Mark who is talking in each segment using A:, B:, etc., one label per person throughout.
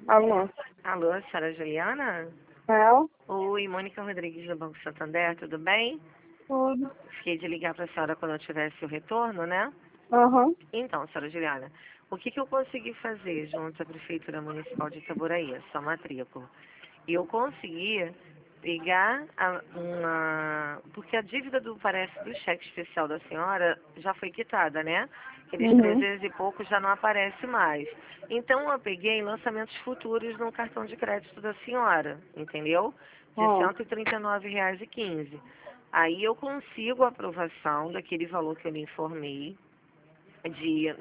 A: Alô?
B: Alô, senhora Juliana?
A: É?
B: Oi, Mônica Rodrigues do Banco Santander, tudo bem?
A: Tudo.
B: Fiquei de ligar para a senhora quando eu tivesse o retorno, né?
A: Aham.
B: Então, senhora Juliana, o que eu consegui fazer junto à Prefeitura Municipal de Itaboraí, sua matrícula? Eu consegui pegar porque a dívida do cheque especial da senhora já foi quitada, né? Aqueles
A: Uhum.
B: 300 e pouco já não aparece mais. Então eu peguei lançamentos futuros no cartão de crédito da senhora, entendeu? De R$
A: Ó.
B: 139,15. Aí eu consigo a aprovação daquele valor que eu lhe informei, de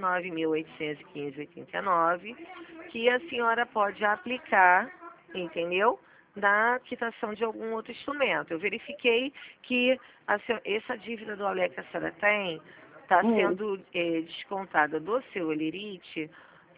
B: 29.815,89, que a senhora pode aplicar, entendeu? Da quitação de algum outro instrumento. Eu verifiquei que essa dívida do Alé que a senhora tem está
A: Hum.
B: sendo descontada do seu Elerite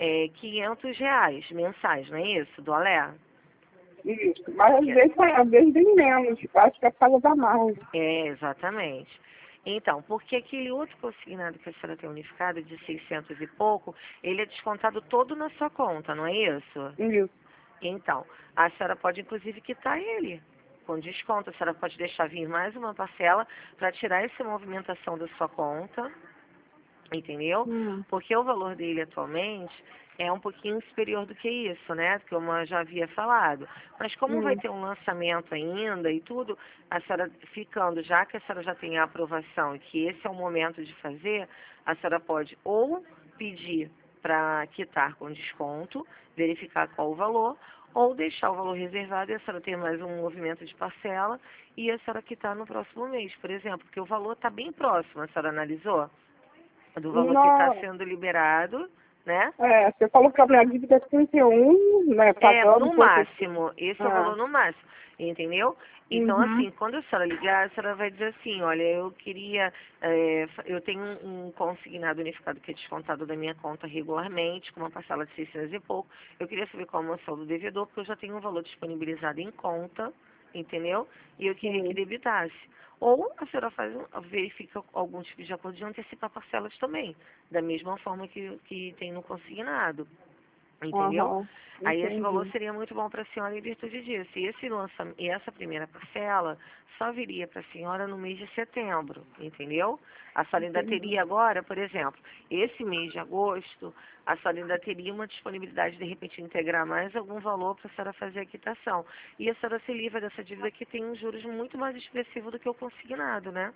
B: R$ 500 mensais, não é isso, do Alé?
A: Isso. Mas às vezes tem menos. Acho que é por causa da margem.
B: É, exatamente. Então, porque aquele outro consignado que a senhora tem unificado de 600 e pouco, ele é descontado todo na sua conta, não é isso?
A: Isso.
B: Então, a senhora pode inclusive quitar ele com desconto. A senhora pode deixar vir mais uma parcela para tirar essa movimentação da sua conta, entendeu?
A: Hum.
B: Porque o valor dele atualmente é um pouquinho superior do que isso, né? Como eu já havia falado. Mas como vai
A: Hum.
B: ter um lançamento ainda e tudo, a senhora ficando, já que a senhora já tem a aprovação e que esse é o momento de fazer, a senhora pode ou pedir para quitar com desconto, verificar qual o valor, ou deixar o valor reservado e a senhora ter mais um movimento de parcela e a senhora quitar no próximo mês, por exemplo, porque o valor está bem próximo, a senhora analisou? Do valor que está
A: Não.
B: sendo liberado, né?
A: É, você falou que a minha dívida é 31, né?
B: É,
A: Pagando um
B: no
A: pouco assim.
B: máximo, esse é o valor
A: É.
B: no máximo, entendeu? Então,
A: Uhum.
B: assim, quando a senhora ligar, a senhora vai dizer assim, olha, eu queria, eu tenho um consignado unificado que é descontado da minha conta regularmente, com uma parcela de 600 e pouco, eu queria saber qual é o moção do devedor, porque eu já tenho um valor disponibilizado em conta, entendeu? E eu queria que
A: Sim.
B: debitasse. Ou a senhora verifica algum tipo de acordo de antecipar parcelas também, da mesma forma que tem no consignado. Entendeu?
A: Aham.
B: Aí esse valor
A: Entendi.
B: seria muito bom para a senhora em virtude disso. E essa primeira parcela só viria para a senhora no mês de setembro, entendeu? A senhora ainda
A: Entendi.
B: teria agora, por exemplo, esse mês de agosto, a senhora ainda teria uma disponibilidade de repente integrar mais algum valor para a senhora fazer a quitação. E a senhora se livra dessa dívida que tem um juros muito mais expressivo do que o consignado, né?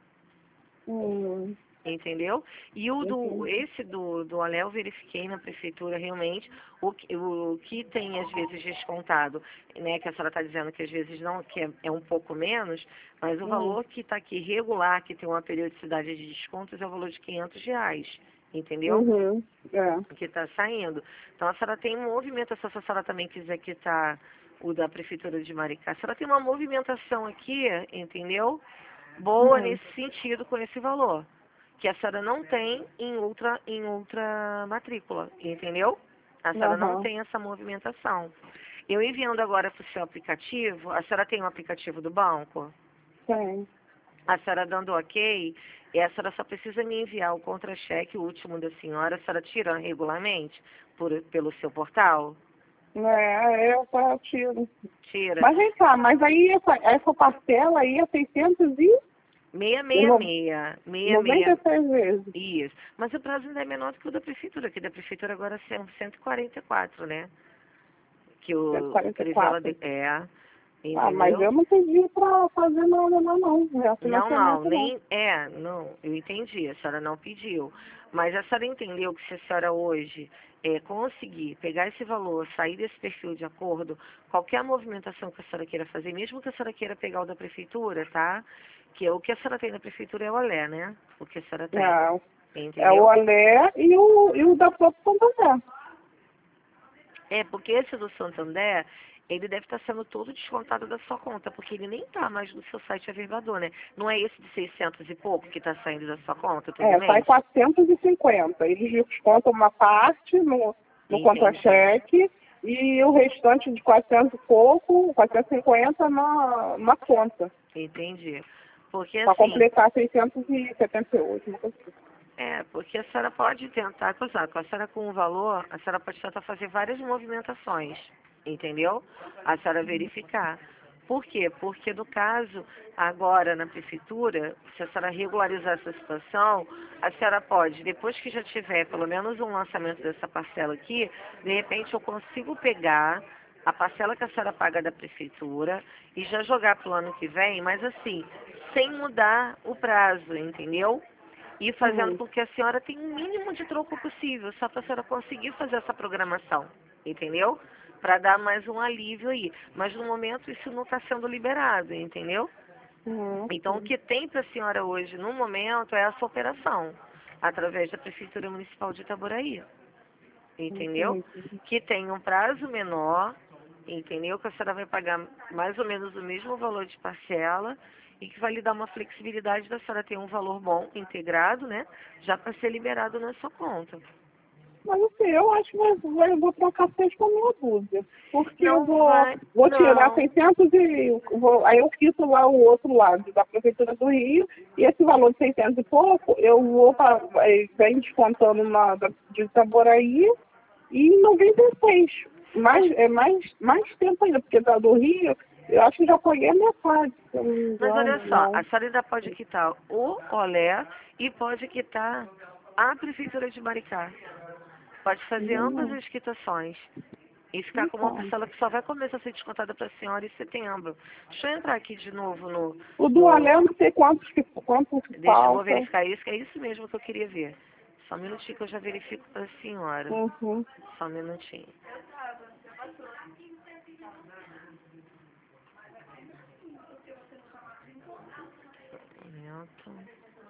A: Hum.
B: Entendeu? E
A: Entendi.
B: esse do Alé eu verifiquei na prefeitura realmente o que tem às vezes descontado, né? Que a senhora está dizendo que às vezes não, que é um pouco menos, mas o
A: Hum.
B: valor que está aqui regular, que tem uma periodicidade de descontos, é o valor de R$ 500, entendeu?
A: Uhum. É.
B: Que está saindo. Então a senhora tem um movimento, se a senhora também quiser quitar o da prefeitura de Maricá, a senhora tem uma movimentação aqui, entendeu? Boa
A: Hum.
B: nesse sentido com esse valor, que a senhora não tem em outra matrícula, entendeu? A senhora não
A: Aham.
B: tem essa movimentação. Eu enviando agora para o seu aplicativo, a senhora tem um aplicativo do banco?
A: Tem.
B: A senhora dando ok, e a senhora só precisa me enviar o contra-cheque, o último da senhora, a senhora tira regularmente pelo seu portal?
A: Eu só tiro.
B: Tira.
A: Mas vem cá, mas aí essa parcela aí é 600 e no-
B: 666,
A: 96 vezes.
B: isso. Mas o prazo ainda é menor do que o da prefeitura, que da prefeitura agora são 144, né? Que o Crivella
A: 144. Ah, mas
B: entendeu?
A: eu não pedi pra fazer nada lá não.
B: Não, não,
A: Refinanciamento não.
B: não, eu entendi, a senhora não pediu. Mas a senhora entendeu que se a senhora hoje conseguir pegar esse valor, sair desse perfil de acordo, qualquer movimentação que a senhora queira fazer, mesmo que a senhora queira pegar o da prefeitura, tá? Que o que a senhora tem da prefeitura é o Olé, né? O que a senhora tem,
A: É o
B: entendeu?
A: Alé e o da própria Santander.
B: É, porque esse do Santander, ele deve estar sendo todo descontado da sua conta, porque ele nem está mais no seu site averbador, né? Não é esse de 600 e pouco que está saindo da sua conta todo
A: Sai
B: mês?
A: 450. Eles descontam uma parte no
B: Entendi,
A: contra-cheque e o restante de 400 e pouco, 450 na conta.
B: entendi. Porque
A: Para
B: assim,
A: completar 678. Uma coisa assim.
B: Porque a senhora pode tentar, com a senhora com o valor, a senhora pode tentar fazer várias movimentações, entendeu? A senhora verificar. Por quê? Porque no caso, agora na prefeitura, se a senhora regularizar essa situação, a senhora pode, depois que já tiver pelo menos um lançamento dessa parcela aqui, de repente eu consigo pegar a parcela que a senhora paga da prefeitura e já jogar para o ano que vem, mas assim, sem mudar o prazo, entendeu? E fazendo com que a senhora tenha o mínimo de troco possível, só para a senhora conseguir fazer essa programação, entendeu? Para dar mais um alívio aí. Mas no momento isso não está sendo liberado, entendeu? Então o que tem para a senhora hoje, no momento, é essa operação, através da Prefeitura Municipal de Itaboraí, entendeu? Que tem um prazo menor, entendeu? Que a senhora vai pagar mais ou menos o mesmo valor de parcela e que vai lhe dar uma flexibilidade da senhora ter um valor bom, integrado, né? Já para ser liberado na sua conta.
A: Mas assim, eu acho que eu vou trocar 6 por meia dúzia. Porque
B: Não
A: eu vou
B: vai,
A: tirar
B: não.
A: 600 aí eu quito lá o outro lado da Prefeitura do Rio, e esse valor de 600 e pouco, eu vou vem descontando de Itaboraí e 96. Mais tempo ainda, porque do Rio, eu acho que já paguei a metade. Se eu não me
B: Mas olha
A: engano,
B: só,
A: não.
B: a senhora ainda pode quitar o Olé e pode quitar a Prefeitura de Maricá. Pode fazer ambas as quitações e ficar com uma
A: Então,
B: parcela que só vai começar a ser descontada para a senhora em setembro. Deixa eu entrar aqui de novo
A: o do
B: no...
A: Alé, eu não sei quantos que
B: Deixa eu vou
A: falta.
B: verificar isso, que é isso mesmo que eu queria ver. Só um minutinho que eu já verifico para a senhora.
A: Uhum.
B: Só um minutinho. Um momento.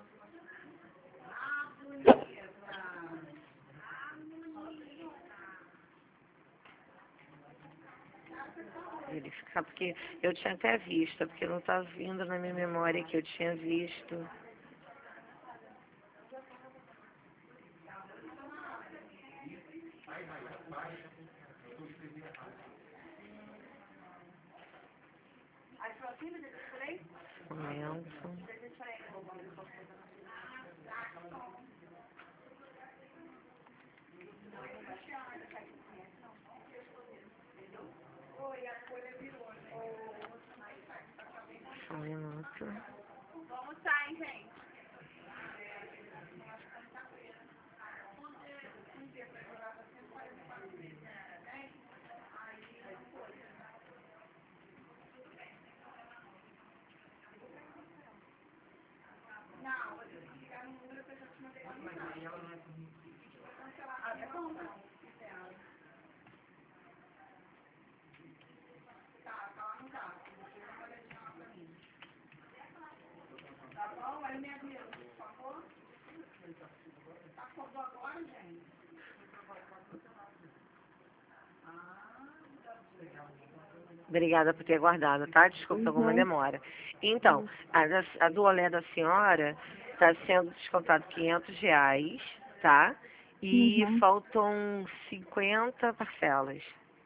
B: Verificar, porque eu tinha até visto, porque não está vindo na minha memória que eu tinha visto. Um momento. Só um minuto. Obrigada por ter aguardado, tá? Desculpa alguma
A: Uhum.
B: demora. Então, a do olé da senhora está sendo descontado R$ 500, tá? E
A: Uhum.
B: faltam 50 parcelas,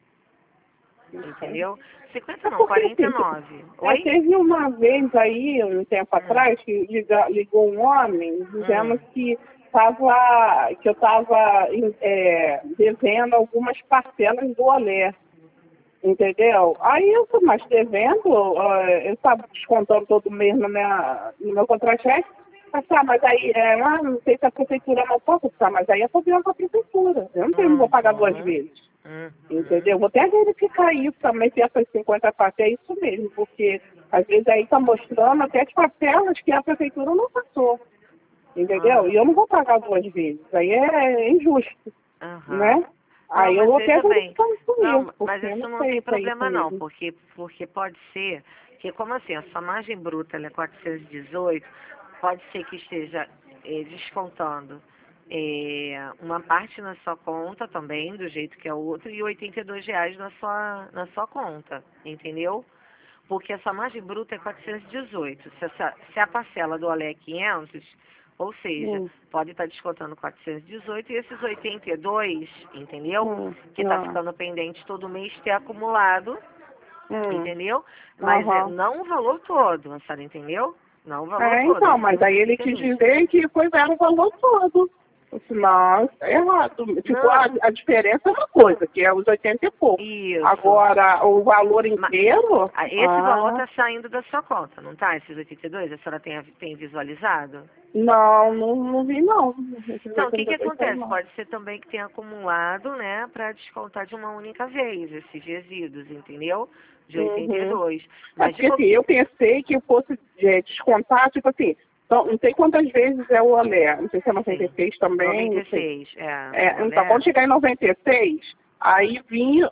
A: Ok.
B: entendeu? 50
A: É
B: não,
A: porque assim,
B: 49. Oi?
A: teve uma vez aí, um tempo
B: Hum,
A: atrás, que ligou um homem dizendo
B: hum,
A: que eu estava devendo algumas parcelas do Olé, entendeu? Aí eu fui mais devendo, eu estava descontando todo mês no meu contra-cheque. Mas aí, não sei se a prefeitura não pode, mas aí é problema com a prefeitura. Eu não vou pagar 2
B: uhum,
A: vezes.
B: uhum.
A: Entendeu? Vou até verificar isso também, se essas 50 parcelas é isso mesmo, porque às vezes aí está mostrando até as parcelas que a prefeitura não passou, entendeu?
B: Ah,
A: E eu não vou pagar 2 vezes, aí é injusto,
B: aham.
A: né?
B: Não,
A: Aí eu
B: mas
A: vou até
B: veja bem.
A: verificar isso mesmo,
B: Não, mas
A: porque eu
B: isso
A: não
B: não
A: sei
B: tem
A: se é isso
B: problema não,
A: mesmo.
B: porque pode ser que, como assim, a sua margem bruta ela é 418, pode ser que esteja descontando uma parte na sua conta também, do jeito que é o outro, e R$ 82 na sua conta, entendeu? Porque essa margem bruta é 418. Se a parcela do Olé é 500, ou seja,
A: Hum,
B: pode estar descontando 418 e esses 82, entendeu? Que está
A: ah,
B: ficando pendente todo mês ter acumulado,
A: hum,
B: entendeu? Mas
A: aham,
B: não o valor todo, a senhora entendeu? Não o valor todo.
A: Então, mas aí ele quis dizer que era o valor todo. Senão, é errado. Tipo, a diferença é uma coisa, que é os 80 e pouco.
B: Isso.
A: Agora, o valor inteiro...
B: Esse valor está saindo da sua conta, não tá? Esses 82, a senhora tem visualizado?
A: Não vi, não.
B: Então, o que acontece? Pode ser também que tenha acumulado, né, para descontar de uma única vez esses resíduos, entendeu? De 82. Mas
A: porque assim, eu pensei que eu fosse descontar, tipo assim, então, não sei quantas vezes é o olé, não sei se é 96 também.
B: 96,
A: então, quando chegar em 96, aí vinha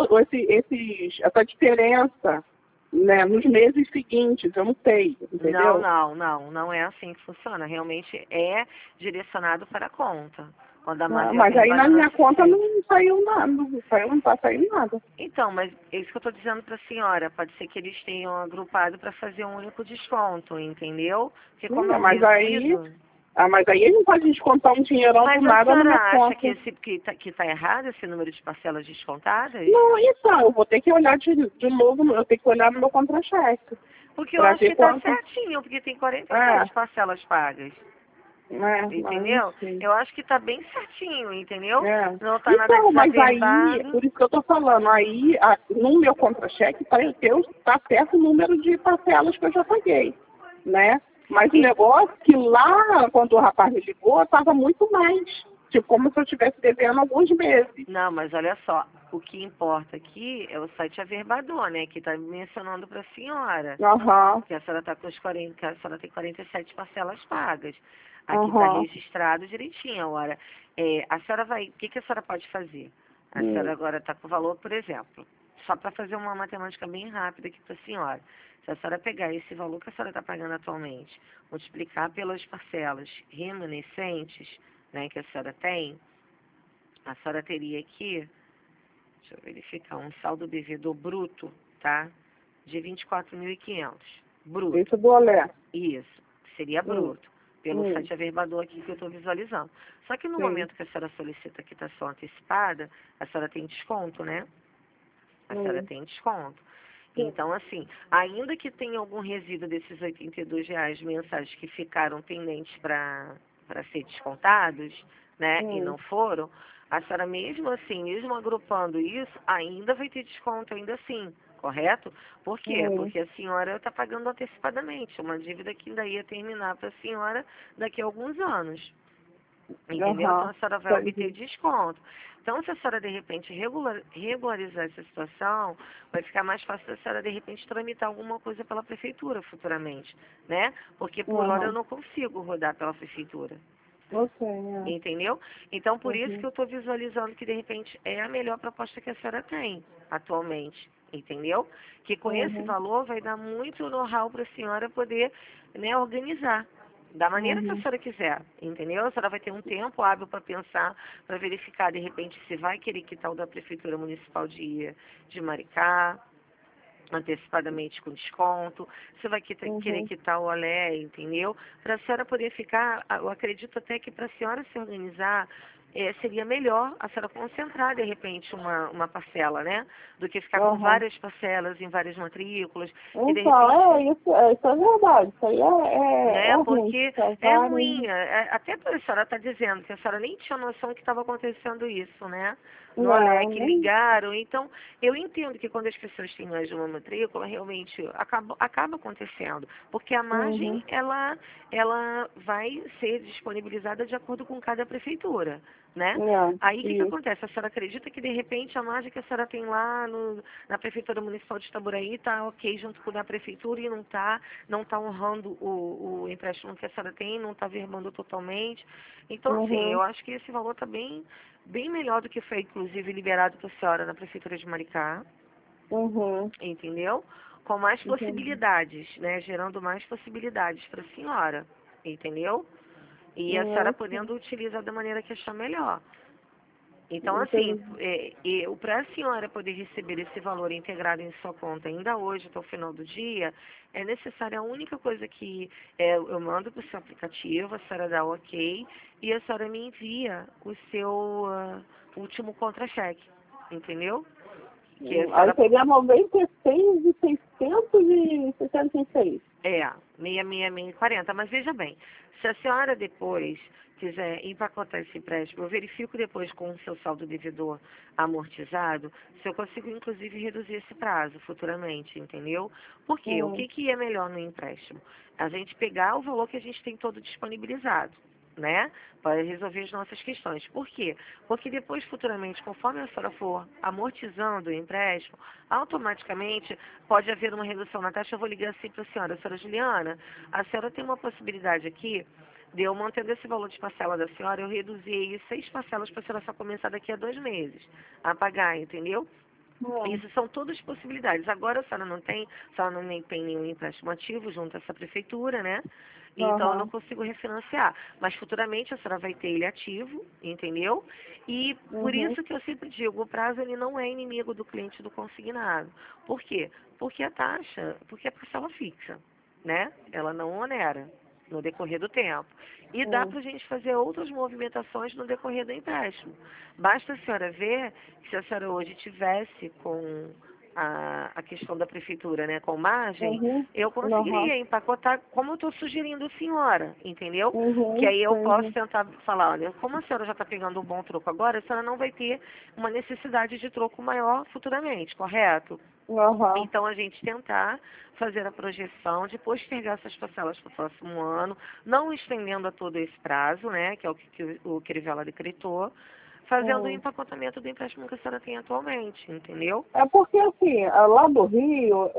A: essa diferença, né, nos meses seguintes, eu não sei, entendeu?
B: Não é assim que funciona. Realmente é direcionado para a conta. Quando a
A: mas aí na minha conta não saiu nada, não está saindo nada.
B: Então, mas é isso que eu estou dizendo para a senhora. Pode ser que eles tenham agrupado para fazer um único desconto, entendeu? Porque como
A: mas aí ele não pode descontar um dinheirão do nada na minha conta.
B: Mas a senhora acha que tá errado esse número de parcelas descontadas?
A: Não, então, eu vou ter que olhar de novo, eu tenho que olhar no meu contra-cheque.
B: Porque eu acho que está certinho, porque tem 47 parcelas pagas. Entendeu? Eu acho que tá bem certinho, entendeu? Não tá nada
A: então, mas aí,
B: desaverdado.
A: por isso que eu tô falando, aí no meu contra-cheque tá certo o número de parcelas que eu já paguei, né? Mas o negócio que lá, quando o rapaz me ligou, tava muito mais. Tipo, como se eu estivesse devendo alguns meses.
B: Não, mas olha só, o que importa aqui é o site Averbador, né? Que tá mencionando pra senhora. Que a senhora tá com que a senhora tem 47 parcelas pagas. Aqui tá registrado direitinho. Agora, a senhora o que a senhora pode fazer? A senhora agora tá com o valor, por exemplo, só para fazer uma matemática bem rápida aqui pra senhora. Se a senhora pegar esse valor que a senhora está pagando atualmente, multiplicar pelas parcelas remanescentes, né, que a senhora tem, a senhora teria aqui, deixa eu verificar, um saldo devedor bruto, tá? De 24.500. Bruto.
A: Isso do olé.
B: Isso, seria bruto. Pelo site Averbador aqui que eu estou visualizando. Só que no momento que a senhora solicita a quitação antecipada, a senhora tem desconto, né? A senhora tem desconto. Então, assim, ainda que tenha algum resíduo desses R$ 82 mensais que ficaram pendentes para ser descontados, né, e não foram, a senhora mesmo assim, mesmo agrupando isso, ainda vai ter desconto, ainda assim, correto? Por quê? Porque a senhora está pagando antecipadamente, uma dívida que ainda ia terminar para a senhora daqui a alguns anos. Entendeu? Então a senhora vai obter desconto. Então, se a senhora de repente regularizar essa situação, vai ficar mais fácil da senhora de repente tramitar alguma coisa pela prefeitura futuramente, né? Porque por hora eu não consigo rodar pela prefeitura. Entendeu? Então, por isso que eu estou visualizando que de repente é a melhor proposta que a senhora tem atualmente. Entendeu? Que com esse valor vai dar muito know-how para a senhora poder, né, organizar. Da maneira que a senhora quiser, entendeu? A senhora vai ter um tempo hábil para pensar, para verificar, de repente, se vai querer quitar o da Prefeitura Municipal de Maricá, antecipadamente com desconto, se vai querer quitar o olé, entendeu? Para a senhora poder ficar, eu acredito até que para a senhora se organizar, seria melhor a senhora concentrar, de repente, uma parcela, né? Do que ficar com várias parcelas em várias matrículas.
A: Então, e de repente, isso é verdade. Isso aí
B: porque é ruim. Até a senhora está dizendo que a senhora nem tinha noção que estava acontecendo isso, né? No olé, que ligaram. Então, eu entendo que quando as pessoas têm mais de uma matrícula, realmente acaba acontecendo. Porque a margem, ela vai ser disponibilizada de acordo com cada prefeitura, né? Aí, o que acontece? A senhora acredita que, de repente, a margem que a senhora tem lá na Prefeitura Municipal de Itaburaí está ok junto com a da Prefeitura e não está honrando o empréstimo que a senhora tem, não está verbando totalmente. Então, assim, eu acho que esse valor está bem melhor do que foi, inclusive, liberado para a senhora na Prefeitura de Maricá. Entendeu? Com mais possibilidades, né? Gerando mais possibilidades para a senhora. Entendeu? E a senhora podendo utilizar da maneira que achar melhor. Então, assim, para a senhora poder receber esse valor integrado em sua conta ainda hoje, até o final do dia, é necessária a única coisa que eu mando para o seu aplicativo, a senhora dá ok, e a senhora me envia o seu último contra-cheque, entendeu? Que a
A: Aí
B: senhora
A: seria 96.666.
B: é, 666,40. Mas veja bem, se a senhora depois quiser empacotar esse empréstimo, eu verifico depois com o seu saldo devedor amortizado, se eu consigo inclusive reduzir esse prazo futuramente, entendeu? Por quê? O que é melhor no empréstimo? A gente pegar o valor que a gente tem todo disponibilizado, né? Para resolver as nossas questões. Por quê? Porque depois, futuramente, conforme a senhora for amortizando o empréstimo, automaticamente pode haver uma redução na taxa. Eu vou ligar assim para a senhora Juliana, a senhora tem uma possibilidade aqui de eu mantendo esse valor de parcela da senhora, eu reduzir aí 6 parcelas para a senhora só começar daqui a 2 meses a pagar, entendeu? Isso são todas possibilidades. Agora a senhora não tem, a senhora não nem tem nenhum empréstimo ativo junto a essa prefeitura, né? Então eu não consigo refinanciar. Mas futuramente a senhora vai ter ele ativo, entendeu? E por isso que eu sempre digo, o prazo ele não é inimigo do cliente do consignado. Por quê? Porque a taxa, porque a parcela fixa, né? Ela não onera no decorrer do tempo. E dá para a gente fazer outras movimentações no decorrer do empréstimo. Basta a senhora ver que se a senhora hoje tivesse com a questão da prefeitura, né, com margem, eu conseguiria empacotar como eu estou sugerindo a senhora, entendeu? Que aí eu posso tentar falar, olha, como a senhora já está pegando um bom troco agora, a senhora não vai ter uma necessidade de troco maior futuramente, correto? Então, a gente tentar fazer a projeção de postergar essas parcelas para o próximo ano, não estendendo a todo esse prazo, né, que é o que Crivella decretou, fazendo o empacotamento do empréstimo que a senhora tem atualmente, entendeu?
A: É porque, assim, lá do Rio,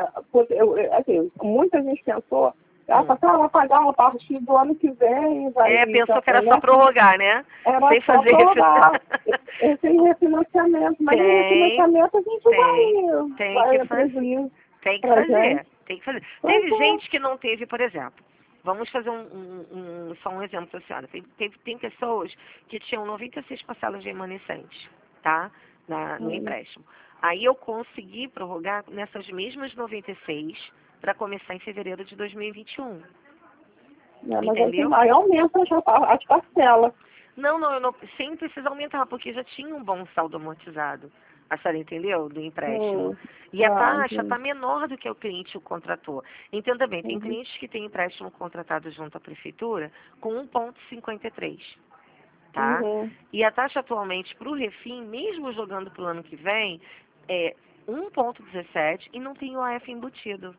A: assim, muita gente pensou, vai pagar uma parte do ano que vem, vai...
B: Pensou que era só prorrogar, né?
A: Era
B: Sem
A: só
B: fazer
A: prorrogar, sem refinanciamento, mas sem refinanciamento a gente vai prejuízo
B: Tem que
A: pra
B: fazer,
A: gente.
B: tem que fazer.
A: Pois
B: Teve
A: é.
B: gente que não teve, por exemplo, vamos fazer só um exemplo para a senhora. Tem pessoas que tinham 96 parcelas remanescentes, tá? No empréstimo. Aí eu consegui prorrogar nessas mesmas 96 para começar em fevereiro de 2021.
A: Mas
B: Entendeu?
A: aí aumenta as parcelas.
B: Não, eu não, sem precisar aumentar, porque já tinha um bom saldo amortizado. A senhora entendeu? Do empréstimo. E a taxa está menor do que o cliente o contratou. Entenda bem, tem clientes que têm empréstimo contratado junto à prefeitura com 1,53, tá? E a taxa atualmente para o Refim, mesmo jogando para o ano que vem, é 1,17 e não tem o AF embutido.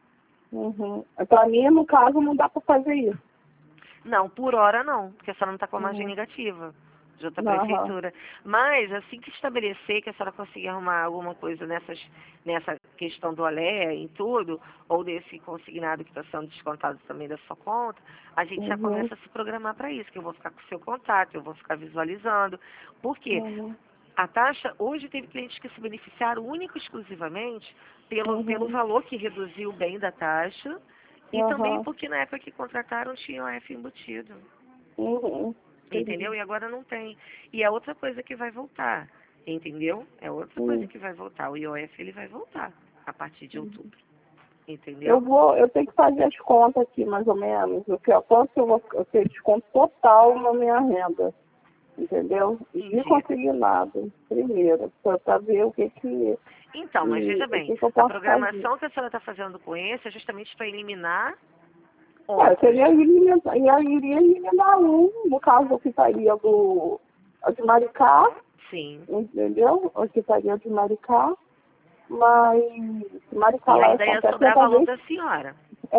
A: Para mim, no caso, não dá para fazer isso.
B: Não, por hora não, porque a senhora não está com a margem negativa junto à prefeitura. Mas assim que estabelecer que a senhora conseguir arrumar alguma coisa nessa questão do Alé e tudo, ou desse consignado que está sendo descontado também da sua conta, a gente já começa a se programar para isso, que eu vou ficar com o seu contato, eu vou ficar visualizando. Por quê? A taxa, hoje teve clientes que se beneficiaram única e exclusivamente pelo valor que reduziu bem da taxa, e também porque na época que contrataram tinha o F embutido. Entendeu? E agora não tem. E é outra coisa que vai voltar. Entendeu? É outra coisa que vai voltar. O IOF ele vai voltar a partir de outubro. Entendeu?
A: Eu tenho que fazer as contas aqui, mais ou menos. Quanto eu vou ter desconto total na minha renda. Entendeu? E conseguir nada, primeiro, para ver o que.
B: Então, mas veja bem, a programação que a senhora está fazendo com esse é justamente para eliminar outros.
A: Iria eliminar no caso que estaria de Maricá.
B: Sim.
A: Entendeu? O que estaria de Maricá. Mas Maricá
B: lá ainda ia sobrar valor da senhora.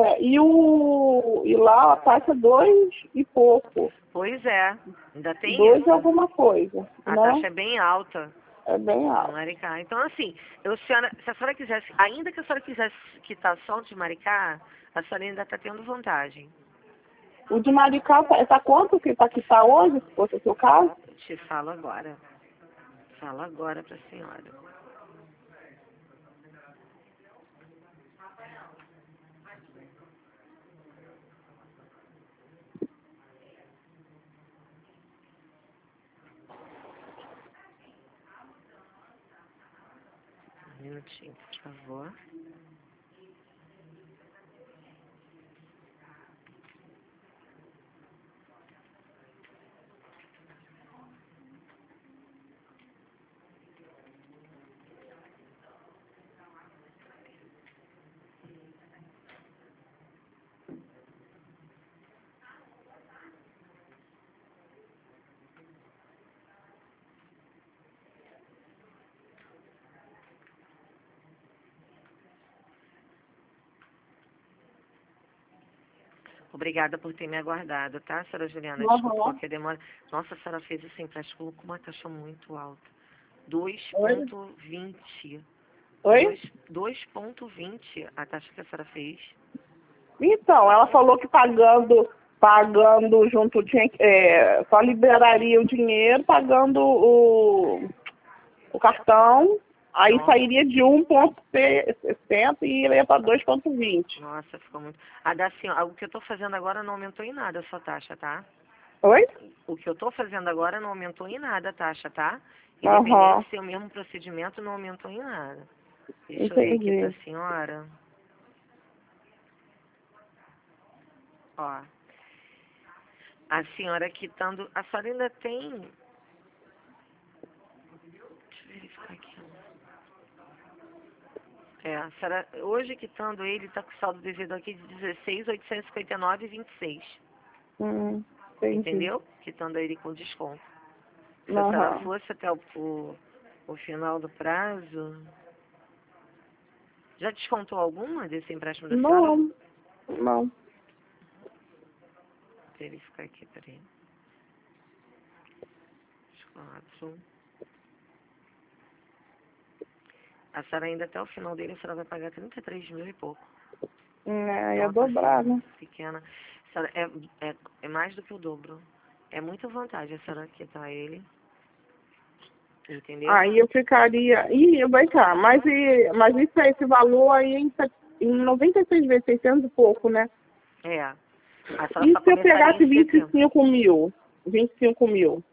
A: E lá a taxa 2 e pouco.
B: Pois é, ainda tem
A: 2
B: isso.
A: alguma coisa.
B: A taxa é bem alta.
A: É bem alta.
B: Maricá. Então, assim, se a senhora quisesse, ainda que a senhora quisesse quitar só o de Maricá, a senhora ainda está tendo vantagem.
A: O de Maricá está quanto que para quitar hoje, se fosse o seu caso?
B: Te falo agora. Falo agora para a senhora. Um minutinho, por favor. Obrigada por ter me aguardado, tá, senhora Juliana? Desculpa
A: Aham.
B: qualquer demora. Nossa, a senhora fez esse empréstimo com uma taxa muito alta.
A: Oi?
B: 2,20.
A: Oi?
B: 2,20 a taxa que a senhora fez.
A: Então, ela falou que pagando junto, só liberaria o dinheiro pagando o cartão, aí
B: Nossa,
A: sairia de 1,60 e iria para 2,20.
B: nossa, ficou muito. A da senhora, o que eu tô fazendo agora não aumentou em nada a sua taxa, tá?
A: Oi?
B: O que eu tô fazendo agora não aumentou em nada a taxa, tá? Independente
A: Aham,
B: de ser o mesmo procedimento, não aumentou em nada. Deixa eu ver aqui pra
A: entendi.
B: senhora. Ó, a senhora quitando. A senhora ainda tem. Deixa eu verificar aqui. É, a senhora, hoje quitando ele, tá com saldo devido aqui de 16.859,26.
A: Entendi.
B: Entendeu? Quitando ele com desconto. Se a senhora
A: Aham.
B: fosse até o final do prazo. Já descontou alguma desse empréstimo da senhora?
A: Não, não.
B: Vou verificar aqui, peraí. 4. A senhora ainda até o final dele, a senhora vai pagar 33 mil e pouco.
A: Ia
B: Uma
A: dobrar,
B: parcela
A: né?
B: pequena. A senhora, é mais do que o dobro. É muita vantagem a senhora quitar ele. Entendeu?
A: Aí eu ficaria. Ih, vai cá, mas isso é esse valor aí em 96 vezes, 600 e pouco, né?
B: É. A senhora
A: E
B: só
A: se eu
B: começaria
A: pegasse
B: em setembro.
A: 25 mil? 25 mil.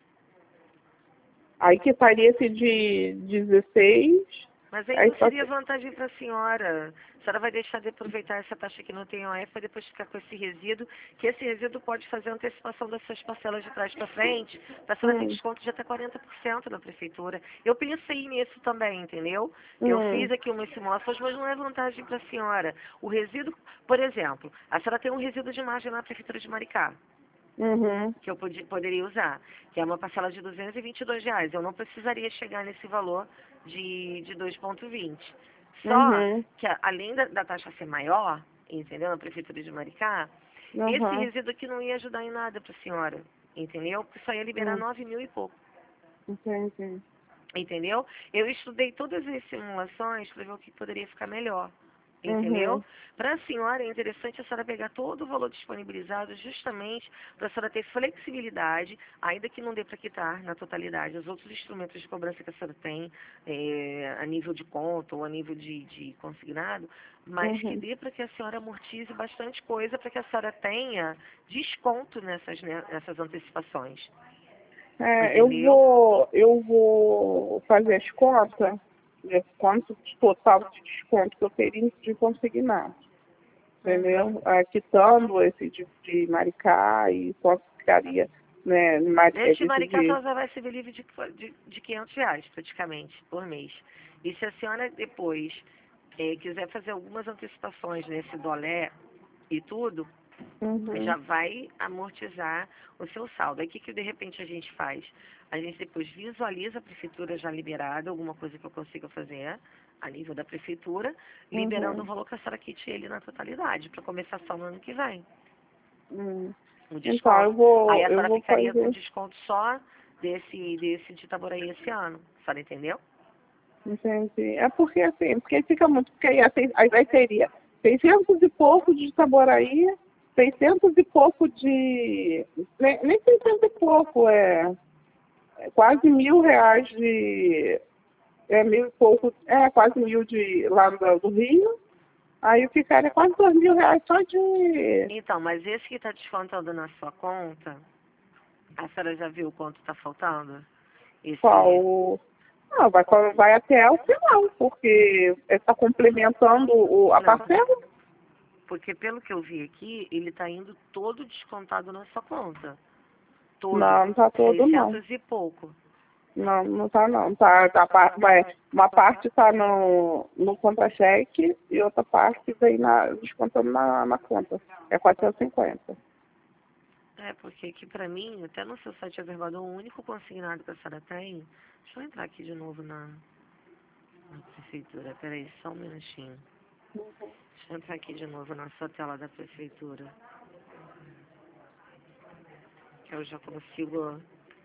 A: Aí que estaria esse de 16.
B: Mas aí
A: Aí
B: não
A: só.
B: seria vantagem para a senhora. A senhora vai deixar de aproveitar essa taxa que não tem OF para depois ficar com esse resíduo, que esse resíduo pode fazer a antecipação das suas parcelas de trás para frente, para a senhora ter
A: Hum,
B: desconto de até 40% na prefeitura. Eu pensei nisso também, entendeu? Eu fiz
A: hum,
B: aqui umas simulações, mas não é vantagem para a senhora. O resíduo, por exemplo, a senhora tem um resíduo de margem na prefeitura de Maricá
A: uhum,
B: que eu poderia usar, que é uma parcela de R$ 222. Eu não precisaria chegar nesse valor de 2,20. Só
A: uhum,
B: que além da taxa ser maior, entendeu, na prefeitura de Maricá, esse
A: uhum,
B: resíduo aqui não ia ajudar em nada para a senhora, entendeu? Porque só ia liberar
A: hum,
B: 9 mil e pouco.
A: entendi.
B: Entendeu? Eu estudei todas as simulações para ver o que poderia ficar melhor. Entendeu?
A: Uhum,
B: Para a senhora é interessante a senhora pegar todo o valor disponibilizado justamente para a senhora ter flexibilidade, ainda que não dê para quitar na totalidade os outros instrumentos de cobrança que a senhora tem, a nível de conta ou a nível de consignado, mas que
A: uhum.
B: dê para que a senhora amortize bastante coisa para que a senhora tenha desconto nessas antecipações.
A: É,
B: Entendeu?
A: eu vou fazer as contas, ver quanto total de desconto que eu teria de consignar,
B: Uhum.
A: entendeu? Quitando esse de Maricá e quanto ficaria, né,
B: Neste
A: desse
B: Maricá, a
A: de...
B: senhora já vai receber livre de R$ 500, praticamente, por mês. E se a senhora depois quiser fazer algumas antecipações nesse dolé e tudo,
A: Uhum,
B: já vai amortizar o seu saldo. Aí o que, que de repente a gente faz? A gente depois visualiza a prefeitura já liberada, alguma coisa que eu consiga fazer a nível da prefeitura, liberando o
A: uhum,
B: valor que a senhora quite ele na totalidade, para começar só no ano que vem,
A: uhum.
B: o
A: Então,
B: desconto. Aí a
A: eu
B: senhora
A: vou
B: ficaria com
A: fazer,
B: desconto só desse de Itaboraí esse ano. A senhora entendeu?
A: entendi. É porque assim, porque fica muito, porque aí teria 600 e pouco de Itaboraí, 600 e pouco de... Nem 600 e pouco, quase R$ 1.000 de... mil e pouco, quase 1.000 de lá do Rio. Aí o que ficaria quase R$ 2.000 só de...
B: Então, mas esse que está descontando na sua conta, a senhora já viu quanto está faltando? Esse,
A: Qual? Não, vai até o final, porque está complementando a
B: não,
A: parcela.
B: porque pelo que eu vi aqui, ele está indo todo descontado na sua conta. Todo.
A: Não, não está todo não.
B: 600 e pouco.
A: Não, não está não. Uma parte está no contra-cheque e outra parte vem descontando na conta. É 450.
B: É, porque aqui pra mim, até no seu site reservado, o único consignado que a senhora tem. Deixa eu entrar aqui de novo na prefeitura. Peraí, só um minutinho. Deixa eu entrar aqui de novo na sua tela da prefeitura. que eu já consigo...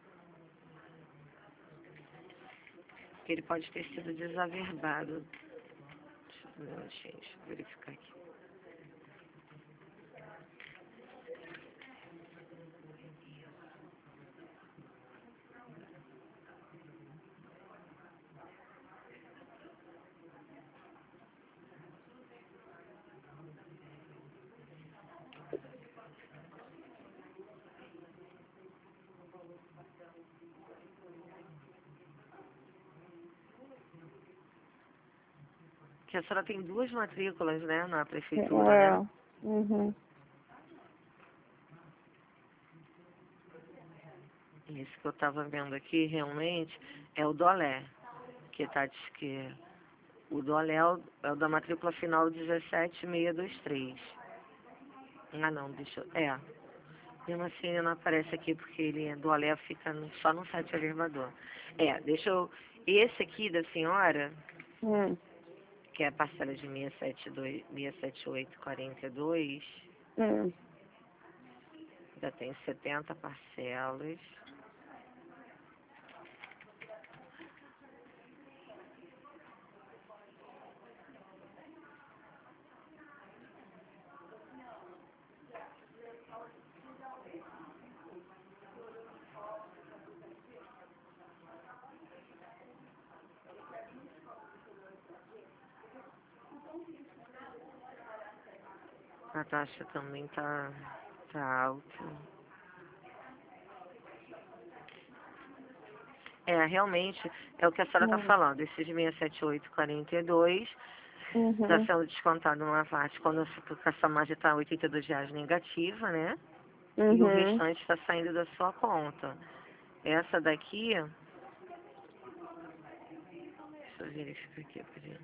B: Ele pode ter sido desaverbado. Deixa eu verificar aqui. Que a senhora tem 2 matrículas, né, na prefeitura, né?
A: Uhum.
B: Esse que eu estava vendo aqui, realmente, é o Dolé, que tá, diz que o Dolé é o da matrícula final 17623. Ah, não, deixa eu... mesmo assim ele não aparece aqui, porque ele, do Dolé fica só no site elevador. Deixa eu... Esse aqui da senhora... que é a parcela de 678,42, já tem 70 parcelas. A taxa também tá alta. Realmente, é o que a senhora está falando. Esses 678,42 está sendo descontado uma parte quando a sua margem está R$ 82 negativa, né? E o restante está saindo da sua conta. Essa daqui... Deixa eu verificar aqui, rapidinho.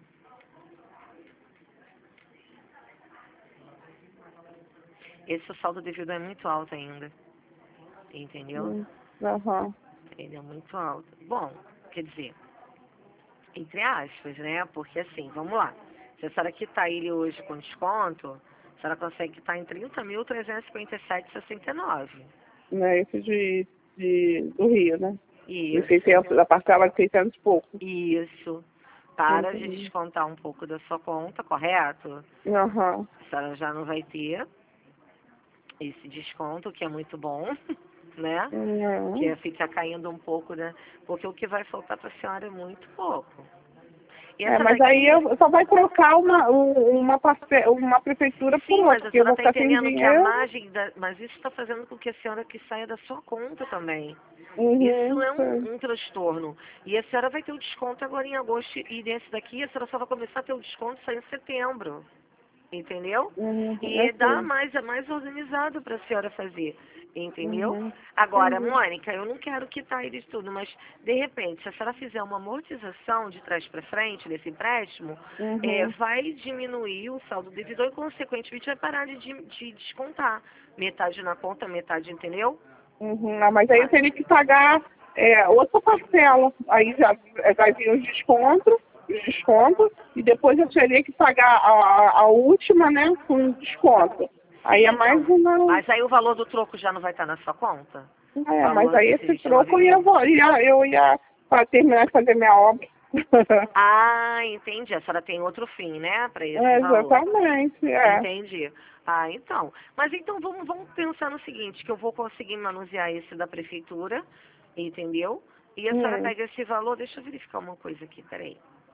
B: Esse saldo devido é muito alto ainda. Entendeu? Ele é muito alto. Bom, quer dizer, entre aspas, né? Porque assim, vamos lá. Se a senhora quitar ele hoje com desconto, a senhora consegue quitar em 30.357,69.
A: Esse do Rio, né?
B: Isso.
A: 600, da parcela de 600 e pouco.
B: Isso. Para de descontar um pouco da sua conta, correto? A senhora já não vai ter esse desconto, que é muito bom, né? Que fica caindo um pouco, né? Porque o que vai faltar para a senhora é muito pouco.
A: Mas aí só vai trocar uma prefeitura por outra.
B: Mas a senhora está entendendo que a margem... Mas isso está fazendo com que a senhora que saia da sua conta também. Isso é um transtorno. E a senhora vai ter o desconto agora em agosto. E nesse daqui, a senhora só vai começar a ter o desconto só em setembro. Entendeu? E dá é mais organizado para a senhora fazer. Entendeu? Agora, Mônica, eu não quero quitar ele de tudo, mas, de repente, se a senhora fizer uma amortização de trás para frente desse empréstimo, vai diminuir o saldo devedor e, consequentemente, vai parar de descontar. Metade na conta, metade, entendeu?
A: Mas aí eu teria que pagar outra parcela. Aí já vai vir os descontos, e depois eu teria que pagar a última, né, com desconto. Aí é mais uma...
B: Mas aí o valor do troco já não vai estar na sua conta?
A: Mas aí esse troco eu ia para terminar de fazer minha obra.
B: Entendi. A senhora tem outro fim, né, para esse valor.
A: Exatamente,
B: Entendi. Então. Mas então vamos pensar no seguinte, que eu vou conseguir manusear esse da prefeitura, entendeu? E a senhora pega esse valor, deixa eu verificar uma coisa aqui, peraí.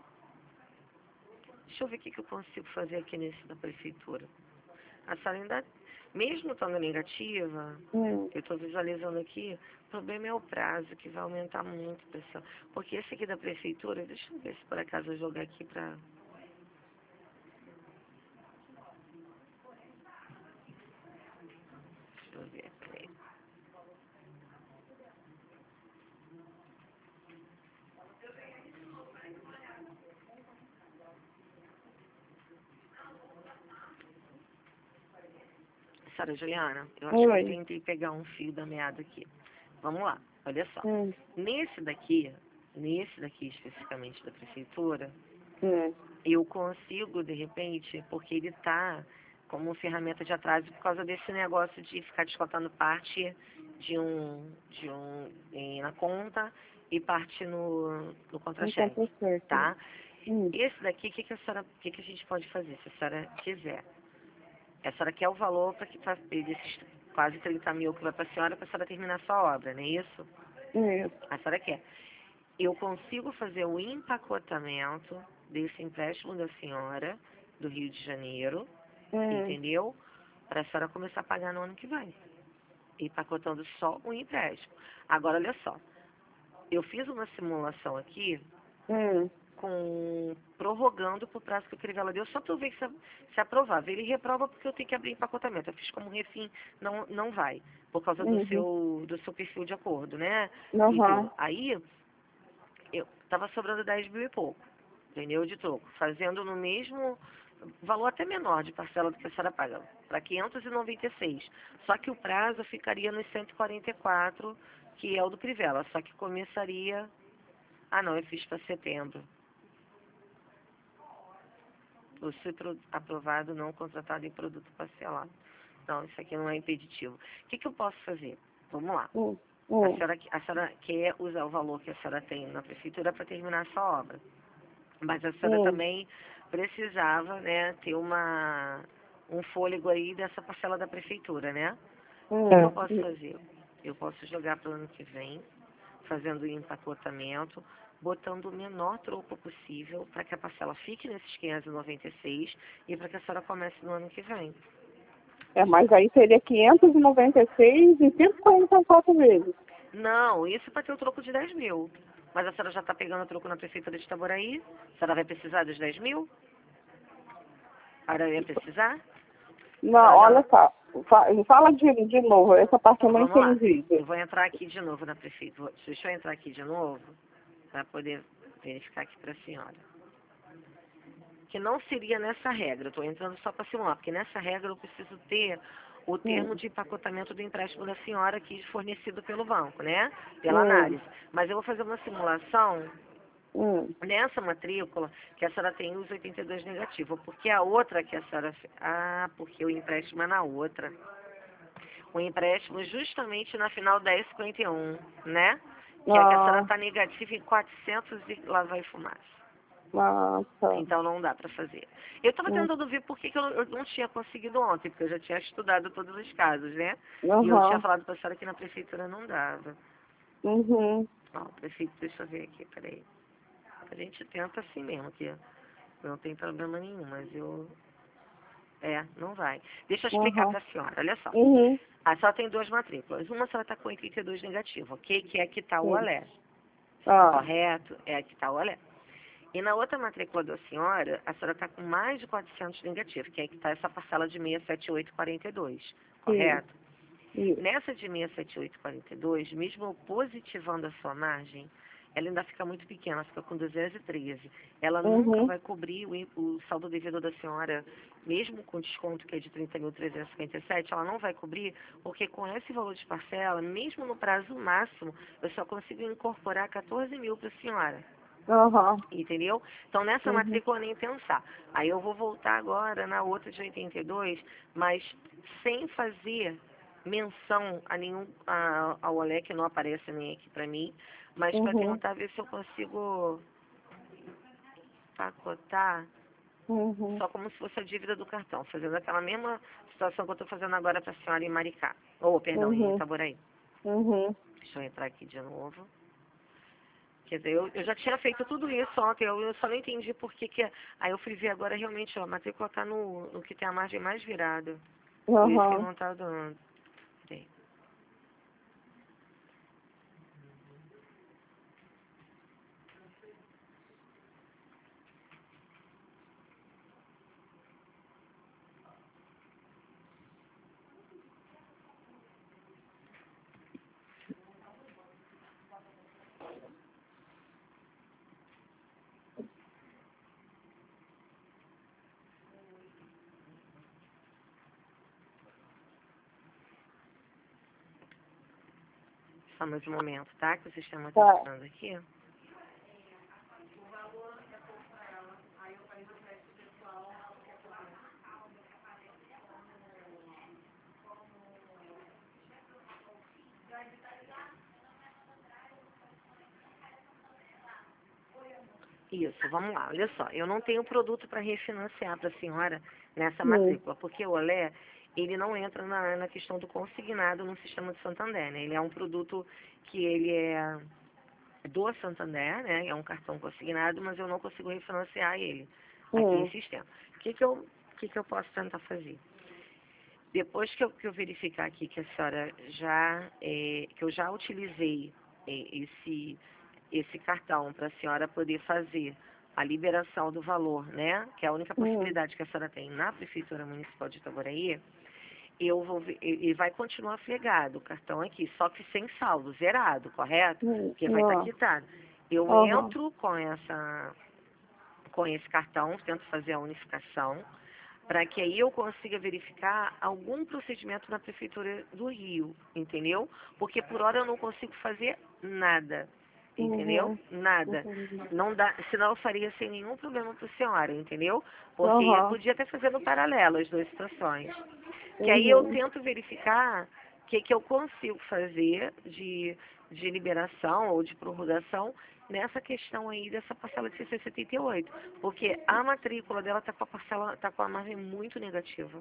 B: Deixa eu ver o que eu consigo fazer aqui nesse da prefeitura. A senhora ainda, mesmo estando negativa, eu estou visualizando aqui, o problema é o prazo, que vai aumentar muito, pessoal. Porque esse aqui da prefeitura, deixa eu ver se por acaso eu jogar aqui para... Deixa eu ver, peraí. Senhora Juliana, eu acho que eu tentei pegar um fio da meada aqui. Vamos lá, olha só. Nesse daqui especificamente da prefeitura, eu consigo, de repente, porque ele está como ferramenta de atraso por causa desse negócio de ficar descontando parte na conta e parte no
A: Então
B: contra-cheque,
A: tá certo.
B: tá? Esse daqui, o que a gente pode fazer, se a senhora quiser? A senhora quer o valor para que desses quase 30 mil que vai para a senhora terminar a sua obra, não é isso?
A: Isso.
B: A senhora quer. Eu consigo fazer o empacotamento desse empréstimo da senhora, do Rio de Janeiro, entendeu? Para a senhora começar a pagar no ano que vem. Empacotando só o empréstimo. Agora, olha só. Eu fiz uma simulação aqui prorrogando por prazo que o Crivella deu, só para eu ver se aprovava. Ele reprova porque eu tenho que abrir empacotamento. Eu fiz como refim, não vai, por causa do seu perfil de acordo, né? Aí, eu tava sobrando 10 mil e pouco, entendeu? De troco, fazendo no mesmo valor até menor de parcela do que a senhora paga, para 596. Só que o prazo ficaria nos 144, que é o do Crivella, só que começaria... Ah, não, eu fiz para setembro. Você aprovado, não contratado em produto parcelado. Não, isso aqui não é impeditivo. O que eu posso fazer? Vamos lá. A senhora quer usar o valor que a senhora tem na prefeitura para terminar a sua obra. Mas a senhora também precisava, né, ter um fôlego aí dessa parcela da prefeitura, né? O que eu posso fazer? Eu posso jogar para o ano que vem, fazendo o empacotamento, botando o menor troco possível para que a parcela fique nesses 596 e para que a senhora comece no ano que vem.
A: Mas aí seria 596 e 144 vezes.
B: Não, isso para ter o troco de 10 mil. Mas a senhora já está pegando o troco na prefeitura de Itaboraí? A senhora vai precisar dos 10 mil? A senhora vai precisar?
A: Não, olha só. Fala de novo, essa parte eu não entendi.
B: Eu vou entrar aqui de novo na prefeitura. Deixa eu entrar aqui de novo para poder verificar aqui para a senhora. Que não seria nessa regra, eu estou entrando só para simular, porque nessa regra eu preciso ter o termo de empacotamento do empréstimo da senhora aqui fornecido pelo banco, né? Pela análise. Mas eu vou fazer uma simulação nessa matrícula que a senhora tem os 82 negativos, porque a outra que a senhora... Ah, porque o empréstimo é na outra. O empréstimo justamente na final 1051, né? Que é que a senhora está negativa em 400 e lá vai fumaça. Então não dá para fazer. Eu estava tentando ver por que eu não tinha conseguido ontem, porque eu já tinha estudado todos os casos, né? E eu tinha falado para a senhora que na prefeitura não dava. Ó, prefeito, deixa eu ver aqui, peraí. A gente tenta assim mesmo, que não tem problema nenhum, mas eu... não vai. Deixa eu explicar para a senhora, olha só. A senhora tem duas matrículas. Uma a senhora está com 82 negativo, ok? Que é que está o Olé. Correto? É que está o Olé. E na outra matrícula da senhora, a senhora está com mais de 400 negativos, que é que está essa parcela de 678,42, correto? Nessa de 678,42, mesmo eu positivando a sua margem, ela ainda fica muito pequena, fica com 213. Ela nunca vai cobrir o saldo devido da senhora, mesmo com desconto que é de 30.357, ela não vai cobrir, porque com esse valor de parcela, mesmo no prazo máximo, eu só consigo incorporar 14 mil para a senhora. Entendeu? Então, nessa matrícula nem pensar. Aí eu vou voltar agora na outra de 82, mas sem fazer menção a ao Olé, que não aparece nem aqui para mim, mas para tentar ver se eu consigo pacotar só como se fosse a dívida do cartão, fazendo aquela mesma situação que eu estou fazendo agora para a senhora em Maricá. Perdão, em Itaboraí. Deixa eu entrar aqui de novo. Quer dizer, eu já tinha feito tudo isso ontem, eu só não entendi por que que... Aí eu fui ver agora, realmente, ó, a matrícula tá no que tem a margem mais virada. Por isso que não tá dando. Peraí. Só mais um momento, tá? Que o sistema tá funcionando aqui. Isso, vamos lá, olha só. Eu não tenho produto para refinanciar para a senhora nessa matrícula, porque o Olé, ele não entra na questão do consignado no sistema de Santander, né? Ele é um produto que ele é do Santander, né? É um cartão consignado, mas eu não consigo refinanciar ele aqui em sistema. O que que eu posso tentar fazer? Depois que eu verificar aqui que a senhora que eu já utilizei esse cartão para a senhora poder fazer a liberação do valor, né? Que é a única possibilidade que a senhora tem na Prefeitura Municipal de Itaboraí, ele vai continuar flegado o cartão aqui, só que sem saldo, zerado, correto? Porque vai estar quitado. Eu entro com esse cartão, tento fazer a unificação, para que aí eu consiga verificar algum procedimento na Prefeitura do Rio, entendeu? Porque por hora eu não consigo fazer nada, entendeu? Nada. Não dá, senão eu faria sem nenhum problema para a senhora, entendeu? Porque eu podia até fazer no paralelo as duas situações. Que aí eu tento verificar o que eu consigo fazer de liberação ou de prorrogação nessa questão aí dessa parcela de 678. Porque a matrícula dela está com a parcela, está com a margem muito negativa.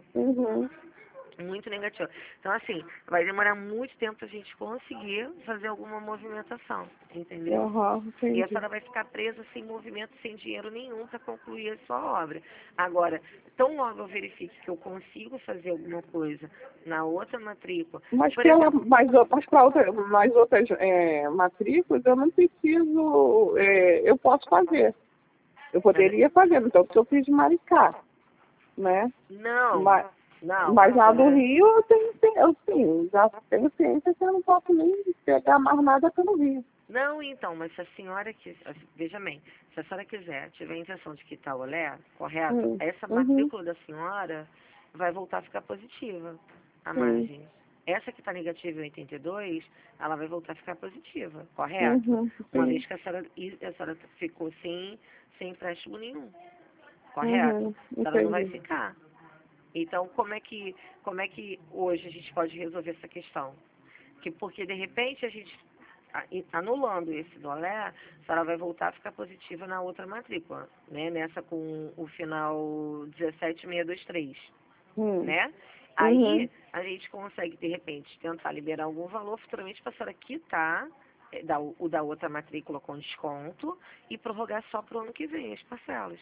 B: Muito negativa. Então, assim, vai demorar muito tempo para a gente conseguir fazer alguma movimentação, entendeu? E a senhora vai ficar presa sem movimento, sem dinheiro nenhum para concluir a sua obra. Agora, tão logo eu verifique que eu consigo fazer alguma coisa na outra matrícula.
A: Mas
B: exemplo,
A: mas outras matrículas eu não preciso, eu posso fazer. Eu poderia fazer, então, porque eu fiz de Maricá, né?
B: Não,
A: Mas,
B: não.
A: mas lá do Rio eu sim, já tenho ciência que eu não posso nem pegar mais nada pelo Rio.
B: Não, então, mas se a senhora veja bem, se a senhora tiver a intenção de quitar o Olé, correto? Essa matrícula da senhora vai voltar a ficar positiva, a margem. Essa que está negativa em 82, ela vai voltar a ficar positiva, correto? Uma vez que a senhora ficou sem empréstimo nenhum, correto? A senhora não vai ficar. Então, como é que hoje a gente pode resolver essa questão? Porque, de repente, a gente anulando esse do Olé, a senhora vai voltar a ficar positiva na outra matrícula, né? Nessa com o final 17623, né? Aí a gente consegue, de repente, tentar liberar algum valor futuramente para a senhora quitar o da outra matrícula com desconto e prorrogar só para o ano que vem as parcelas.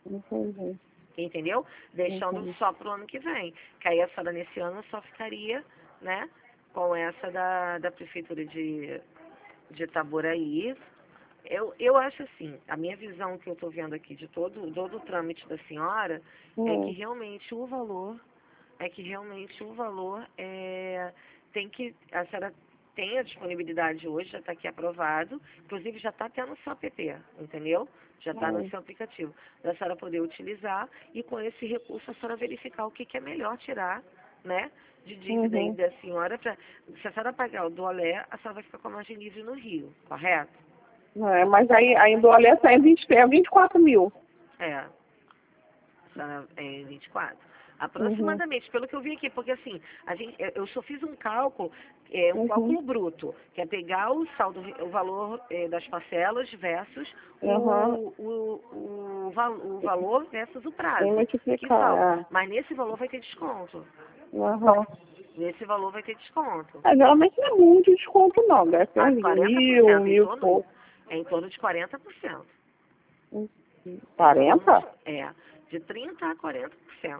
B: Entendeu? Deixando só para o ano que vem. Que aí a senhora nesse ano só ficaria, né? Com essa da Prefeitura de Itaboraí. Eu acho assim, a minha visão que eu estou vendo aqui de todo o trâmite da senhora é que realmente o valor tem que, a senhora tem a disponibilidade hoje, já está aqui aprovado, inclusive já está até no seu app, entendeu? Já está no seu aplicativo, da senhora poder utilizar e com esse recurso a senhora verificar o que é melhor tirar, né? De dívida aí da senhora, se a senhora pagar o do Olé, a senhora vai ficar com a margem livre no Rio, correto?
A: Mas aí do Olé está em 24 mil.
B: A senhora é em 24. Aproximadamente, pelo que eu vi aqui, porque assim, eu só fiz um cálculo, um cálculo bruto, que é pegar o saldo, o valor das parcelas versus o valor versus o prazo. Que saldo. Mas nesse valor vai ter desconto. Nesse valor vai ter desconto.
A: Geralmente não é muito desconto não, deve ser uns
B: 40%,
A: mil e pouco.
B: É em torno de 40%.
A: 40%?
B: De 30% a 40%.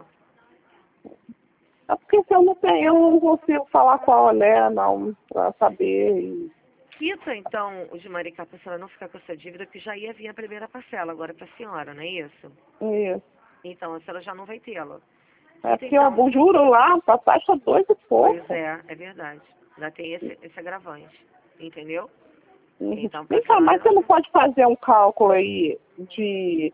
A: É porque se eu não consigo falar com a Olé, não, para saber.
B: Quita, então, o de Maricá, para a senhora não ficar com essa dívida, que já ia vir a primeira parcela, agora para a senhora, não é isso?
A: Isso.
B: Então, a senhora já não vai tê-la.
A: É porque o juro lá, a taxa 2 e pouco.
B: Pois é verdade. Já tem esse agravante, entendeu? Então,
A: Vem cá, mas você não pode fazer um cálculo aí de,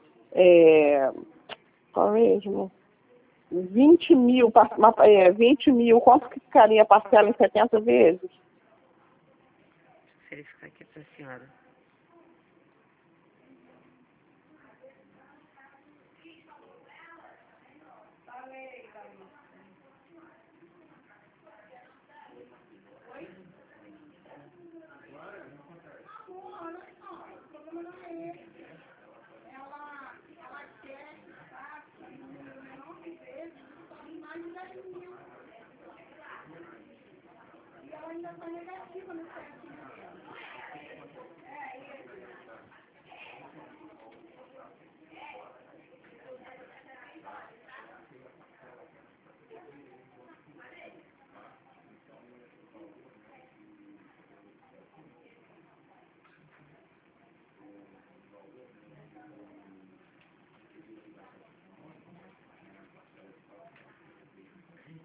A: qual mesmo? 20 mil, 20 mil, quanto que ficaria a parcela em 70 vezes?
B: Deixa eu verificar aqui para a senhora.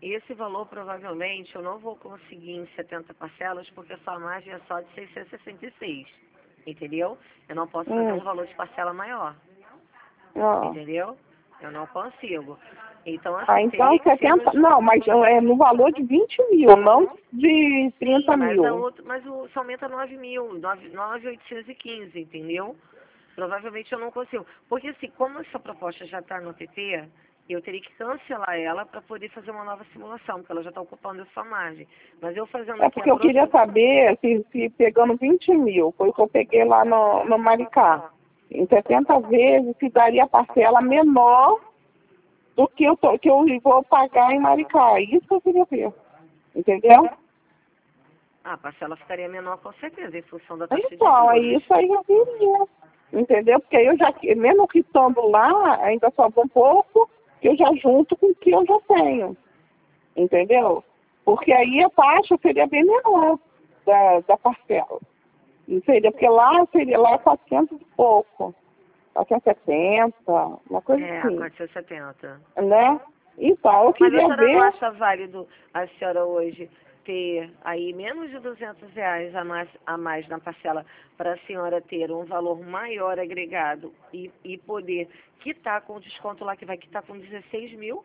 B: esse valor provavelmente eu não vou conseguir em 70 parcelas porque a sua margem é só de 666, entendeu? Eu não posso fazer um valor de parcela maior,
A: Ah.
B: entendeu? Eu não consigo. Então,
A: Ah,
B: assim,
A: então
B: teria que ser
A: 70, não, mas é no valor de 20 mil, não de 30
B: mas,
A: mil.
B: só aumenta 9 mil, 9.815, entendeu? Provavelmente eu não consigo. Porque assim, como essa proposta já está no PP, eu teria que cancelar ela para poder fazer uma nova simulação, porque ela já está ocupando essa margem. Mas eu fazendo
A: É
B: aqui a
A: porque eu queria
B: próxima...
A: saber se pegando 20 mil, foi o que eu peguei lá no Maricá, em 70 vezes, se daria parcela menor do que que eu vou pagar em Maricá. Isso que eu queria ver, entendeu?
B: Ah, a parcela ficaria menor com certeza, em função da taxa de
A: Então, é
B: juros.
A: isso aí eu queria, entendeu? Porque aí eu já, mesmo quitando lá, ainda sobra um pouco, que eu já junto com o que eu já tenho, entendeu? Porque aí a taxa seria bem menor da parcela. Não seria, porque lá seria lá 400 e pouco, 470, uma coisa
B: É,
A: assim,
B: 470.
A: né? Então, eu
B: Mas a
A: queria
B: senhora não
A: ver.
B: acha válido a senhora hoje ter aí menos de R$ 200 a mais na parcela para a senhora ter um valor maior agregado e poder quitar com o desconto lá que vai quitar com 16 mil?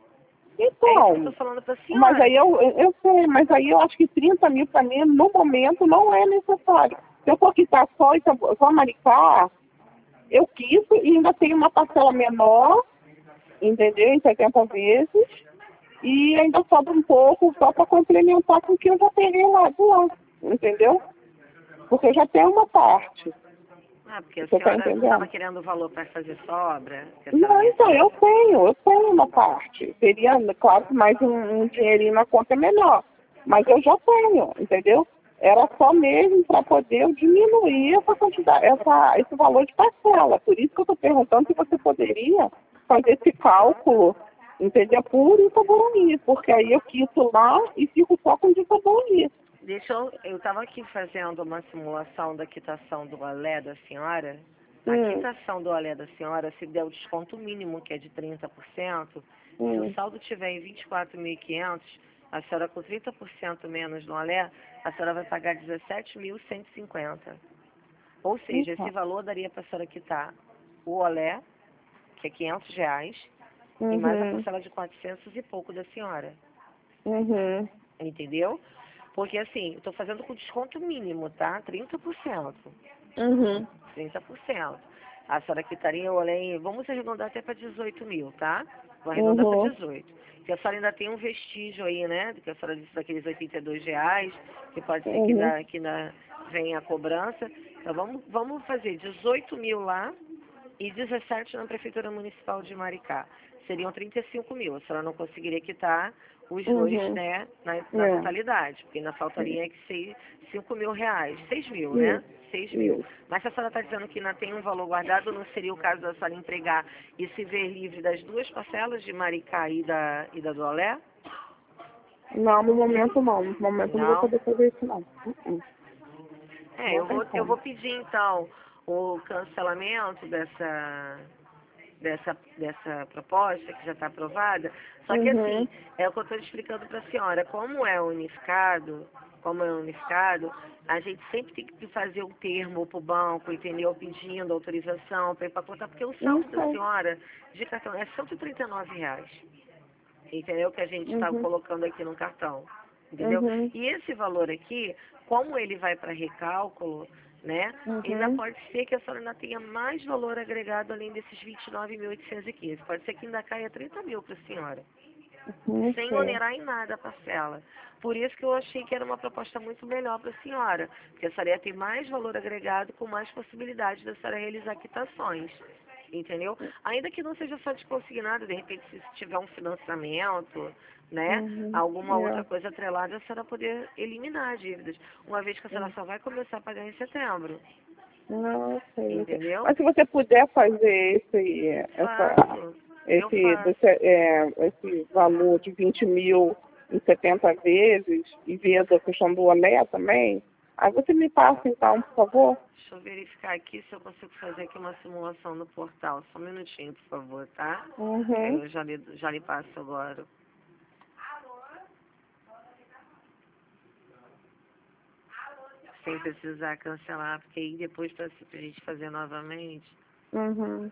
B: É isso que eu estou
A: Então,
B: falando para a
A: mas
B: senhora.
A: aí eu sei, mas aí eu acho que 30 mil para mim, no momento, não é necessário. Se eu for quitar só Maricá, eu quito e ainda tenho uma parcela menor, entendeu? Em 70 vezes, e ainda sobra um pouco só para complementar com o que eu já peguei lá do lá, entendeu? Porque eu já tenho uma parte,
B: Ah, porque a
A: você está
B: senhora não estava
A: entendendo?
B: querendo o valor para fazer sobra, que a senhora
A: Não,
B: me
A: então,
B: disse.
A: eu tenho uma parte. Seria, claro, que mais um dinheirinho na conta é melhor. Mas eu já tenho, entendeu? Era só mesmo para poder eu diminuir essa quantidade, esse valor de parcela. Por isso que eu estou perguntando se você poderia fazer esse cálculo, entendeu? Por Itaboraí, porque aí eu quito lá e fico só com o de Itaboraí.
B: Eu estava aqui fazendo uma simulação da quitação do Alé da senhora. A
A: Hum,
B: quitação do Alé da senhora, se der o desconto mínimo, que é de 30%, se o
A: hum,
B: saldo tiver em 24.500, a senhora com 30% menos no Alé, a senhora vai pagar 17.150. Ou seja, esse
A: então,
B: valor daria para a senhora quitar o Olé, que é R$ 500, e mais a
A: uhum,
B: parcela de 400 e pouco da senhora.
A: uhum,
B: Entendeu? Porque assim, eu estou fazendo com desconto mínimo, tá? 30%.
A: uhum,
B: 30%. A senhora quitaria o além, vamos arredondar até para 18 mil, tá? Vou arredondar para
A: uhum,
B: 18. Porque a senhora ainda tem um vestígio aí, né? Que a senhora disse daqueles R$ 82, que pode ser que
A: uhum.
B: ainda venha a cobrança. Então vamos fazer 18 mil lá e 17 na Prefeitura Municipal de Maricá. Seriam 35 mil. A senhora não conseguiria quitar os dois,
A: Uhum.
B: né, na
A: É.
B: totalidade, porque ainda faltaria que ser R$ 5.000. 6 mil, né?
A: Isso,
B: 6 mil.
A: isso.
B: Mas se a senhora está dizendo que ainda tem um valor guardado, não seria o caso da senhora entregar e se ver livre das duas parcelas de Maricá e da do Olé?
A: Não, no momento não. No momento eu não vou
B: Não?
A: poder fazer isso não.
B: É,
A: Não tem
B: eu
A: como.
B: vou pedir então o cancelamento dessa proposta que já está aprovada. Só que
A: Uhum.
B: assim, é o que eu estou explicando para a senhora, como é unificado, a gente sempre tem que fazer um termo para o banco, entendeu? Pedindo autorização para empacotar, porque o
A: Não
B: saldo da
A: sei.
B: senhora de cartão é R$ 139, entendeu? Que a gente está
A: Uhum.
B: colocando aqui no cartão, entendeu?
A: Uhum.
B: E esse valor aqui, como ele vai para recálculo, né? Ainda
A: Uhum.
B: pode ser que a senhora ainda tenha mais valor agregado além desses 29.815. Pode ser que ainda caia 30 mil para a senhora,
A: Não
B: sem
A: sei.
B: onerar em nada a parcela. Por isso que eu achei que era uma proposta muito melhor para a senhora, porque a senhora ia ter mais valor agregado com mais possibilidade da senhora realizar quitações. Entendeu? Ainda que não seja só de consignado, de repente se tiver um financiamento, né?
A: Uhum.
B: Alguma outra
A: É.
B: coisa atrelada, a senhora poder eliminar as dívidas. Uma vez que a senhora
A: Uhum.
B: só vai começar a pagar em setembro.
A: Não sei, não sei.
B: Entendeu?
A: Mas se você puder fazer
B: Faço. Eu faço.
A: esse valor de 20 mil em 70 vezes e ver a questão do Olé também, aí você me passa então, por favor.
B: Deixa eu verificar aqui se eu consigo fazer aqui uma simulação no portal. Só um minutinho, por favor, tá? Que aí
A: Uhum.
B: já lhe passo agora. sem precisar cancelar, porque aí depois pra gente fazer novamente.
A: Uhum.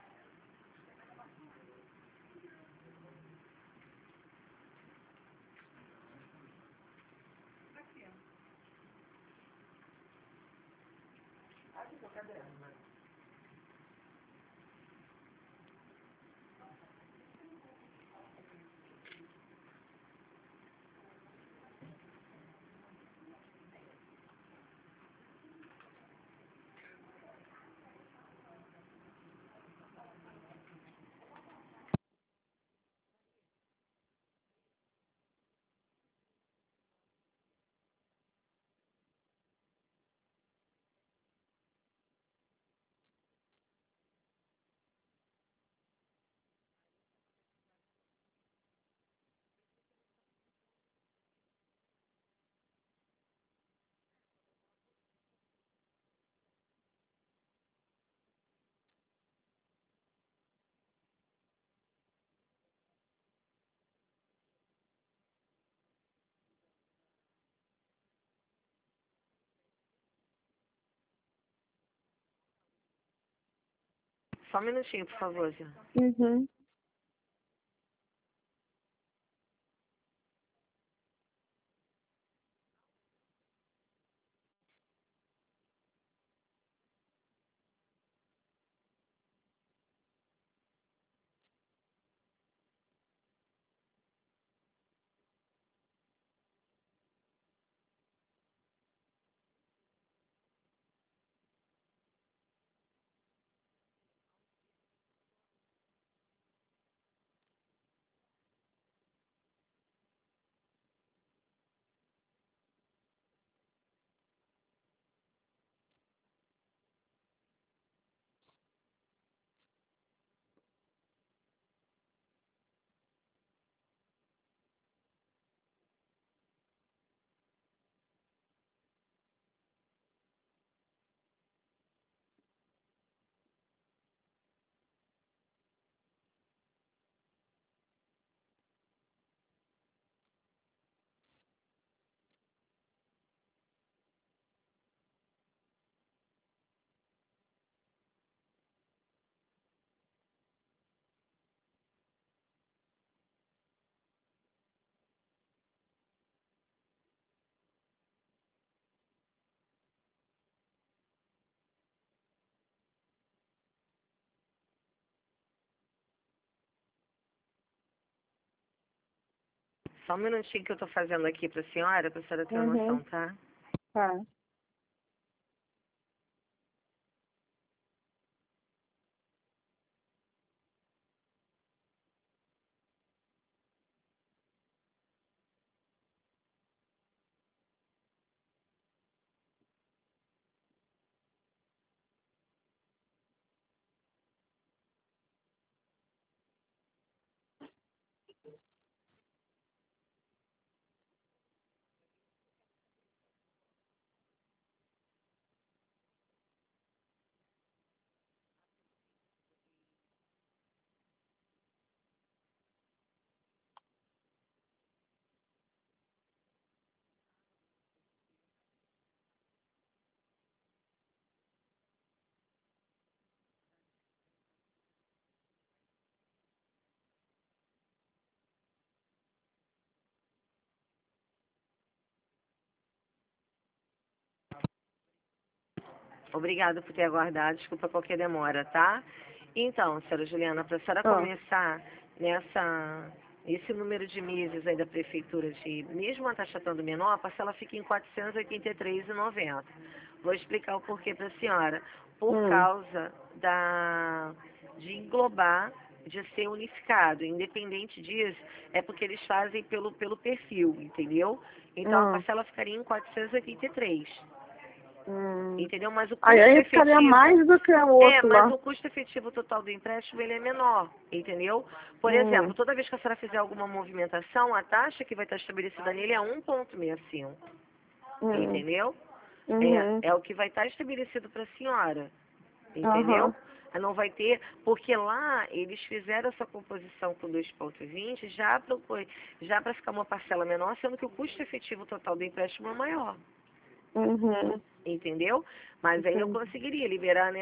B: Só um minutinho, por favor, Zé.
A: Uhum.
B: Só um minutinho que eu tô fazendo aqui pra senhora ter uma
A: Uhum.
B: noção, tá?
A: Tá.
B: Obrigada por ter aguardado, desculpa qualquer demora, tá? Então, senhora Juliana, para a senhora
A: Ah.
B: começar esse número de meses aí da prefeitura, de mesmo a taxa estando menor, a parcela fica em R$ 483,90. Vou explicar o porquê para a senhora. Por
A: Hum.
B: causa de englobar, de ser unificado. Independente disso, é porque eles fazem pelo perfil, entendeu? Então, a
A: Hum.
B: parcela ficaria em 483.
A: Hum.
B: Entendeu? Mas o custo
A: Aí ficaria
B: efetivo.
A: mais do que o outro
B: Mas
A: lá.
B: o custo efetivo total do empréstimo ele é menor, entendeu? Por exemplo,
A: Hum.
B: toda vez que a senhora fizer alguma movimentação, a taxa que vai estar estabelecida nele é 1,65,
A: Hum.
B: entendeu?
A: Uhum.
B: É o que vai estar estabelecido para a senhora, entendeu?
A: Aham.
B: Não vai ter, porque lá eles fizeram essa composição com 2,20 já para ficar uma parcela menor, sendo que o custo efetivo total do empréstimo é maior.
A: Uhum.
B: Entendeu? Mas aí eu conseguiria liberar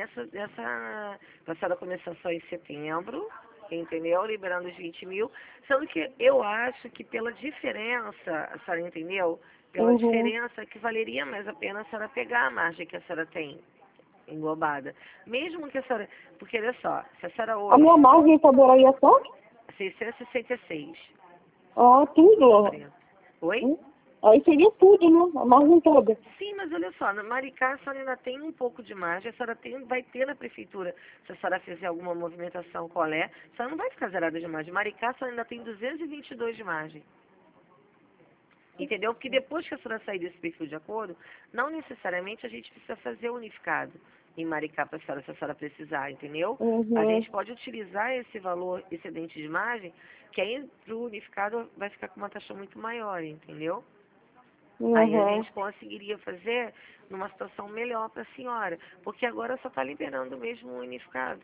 B: pra senhora começar só em setembro, entendeu? Liberando os 20 mil. Sendo que eu acho que pela diferença, a senhora entendeu? Pela
A: Uhum.
B: diferença que valeria mais a pena a senhora pegar a margem que a senhora tem englobada. Mesmo que a senhora... Porque olha só, se a senhora
A: A minha
B: hoje...
A: margem Itaboraí é quanto?
B: 666.
A: Ah, tudo.
B: Oi?
A: Aí seria tudo, né? A margem toda.
B: Sim, mas olha só, no Maricá a senhora ainda tem um pouco de margem, a senhora vai ter na prefeitura, se a senhora fizer alguma movimentação colé, a senhora não vai ficar zerada de margem. Maricá a senhora ainda tem 222 de margem. Entendeu? Porque depois que a senhora sair desse perfil de acordo, não necessariamente a gente precisa fazer unificado em Maricá para a senhora, se a senhora precisar, entendeu? A
A: Uhum.
B: gente pode utilizar esse valor excedente de margem, que aí para o unificado vai ficar com uma taxa muito maior, entendeu? Aí a
A: Uhum.
B: gente conseguiria fazer numa situação melhor para a senhora, porque agora só está liberando mesmo o unificado,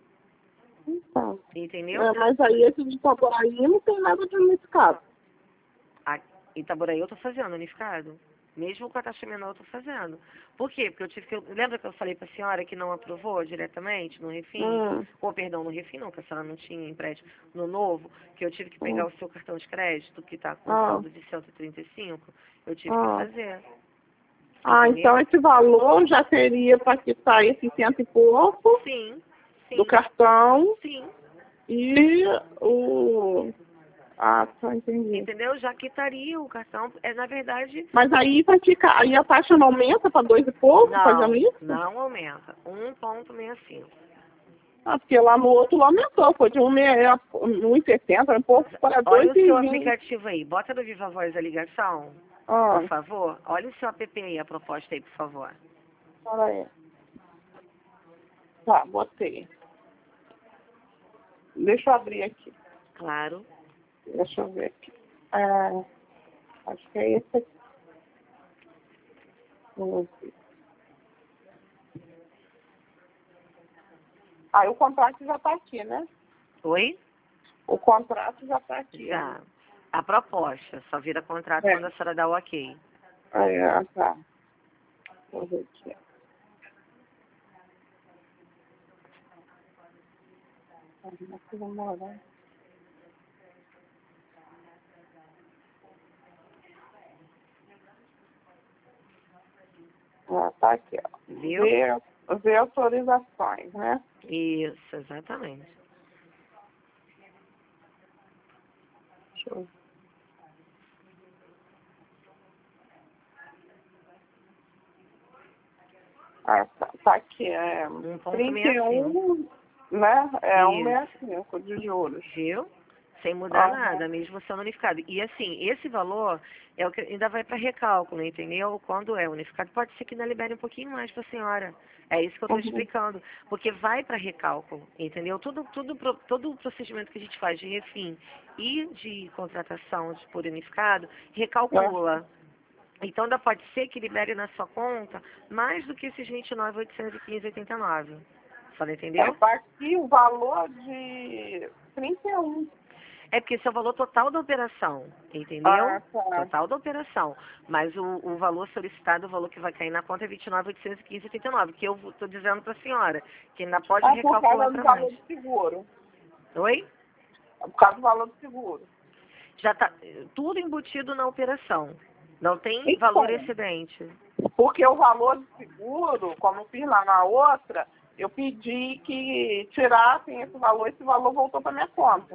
A: Então.
B: entendeu?
A: É, mas aí esse de Itaboraí não tem nada de unificado.
B: A Itaboraí eu estou fazendo unificado, mesmo com a taxa menor eu estou fazendo. Por quê? Porque eu tive que... Lembra que eu falei para a senhora que não aprovou diretamente no Refim?
A: Hum.
B: Ou, perdão, no Refim não, que a senhora não tinha empréstimo. No novo, que eu tive que pegar o seu cartão de crédito, que está com
A: Ah.
B: saldo de 135, eu tive que
A: Ah.
B: fazer,
A: Ah,
B: entendeu?
A: então esse valor já seria para quitar esse cento e pouco
B: Sim,
A: do
B: sim,
A: cartão
B: sim.
A: e o... Ah, tá, entendi.
B: Entendeu? Já quitaria o cartão. É, na verdade,
A: Mas aí vai ficar... Aí a taxa não aumenta para 2 e pouco fazendo
B: não,
A: isso?
B: não aumenta. 1,65.
A: Ah, porque lá no outro lá aumentou. Foi de 1,60, um pouco para
B: Olha o seu
A: 2,20.
B: aplicativo aí. Bota no Viva Voz a ligação, por
A: Ah,
B: favor. Olha o seu app aí, a proposta aí, por favor.
A: espera aí. Tá, botei. Deixa eu abrir aqui.
B: Claro.
A: Deixa eu ver aqui. É, acho que é esse aqui. Vamos ver. Aí o contrato já está aqui, né?
B: Oi?
A: O contrato já está aqui.
B: Já. A proposta. Só vira contrato
A: É.
B: quando a senhora dá o ok.
A: Aí, tá. Vou ver aqui. Aqui, vamos lá. Ah, tá aqui, ó.
B: Viu?
A: Ver autorizações, né?
B: Isso, exatamente.
A: Deixa eu ver. Ah, tá aqui, é
B: 1,65.
A: 31, né? É
B: Isso.
A: 1,65 de juros.
B: Viu? Sem mudar
A: Aham.
B: nada, mesmo sendo unificado. E assim, esse valor é o que ainda vai para recálculo, entendeu? Quando é unificado, pode ser que ainda libere um pouquinho mais para a senhora. É isso que eu estou
A: Uhum.
B: explicando. Porque vai para recálculo, entendeu? Todo o procedimento que a gente faz de refim e de contratação por unificado,
A: É.
B: recalcula. Então ainda pode ser que libere na sua conta mais do que esses 29.815,89. Só entendeu?
A: Tá aqui o valor de 31.
B: É porque esse é o valor total da operação, entendeu?
A: Ah, tá.
B: Total da operação. Mas o valor solicitado, o valor que vai cair na conta é 29.815,89, que eu estou dizendo para a senhora, que ainda pode
A: É por
B: recalcular
A: causa do
B: para mais.
A: valor do seguro.
B: Oi?
A: É por causa do valor do seguro.
B: Já está tudo embutido na operação. Não tem valor
A: Então,
B: excedente.
A: porque o valor do seguro, como eu fiz lá na outra, eu pedi que tirassem esse valor voltou para minha conta.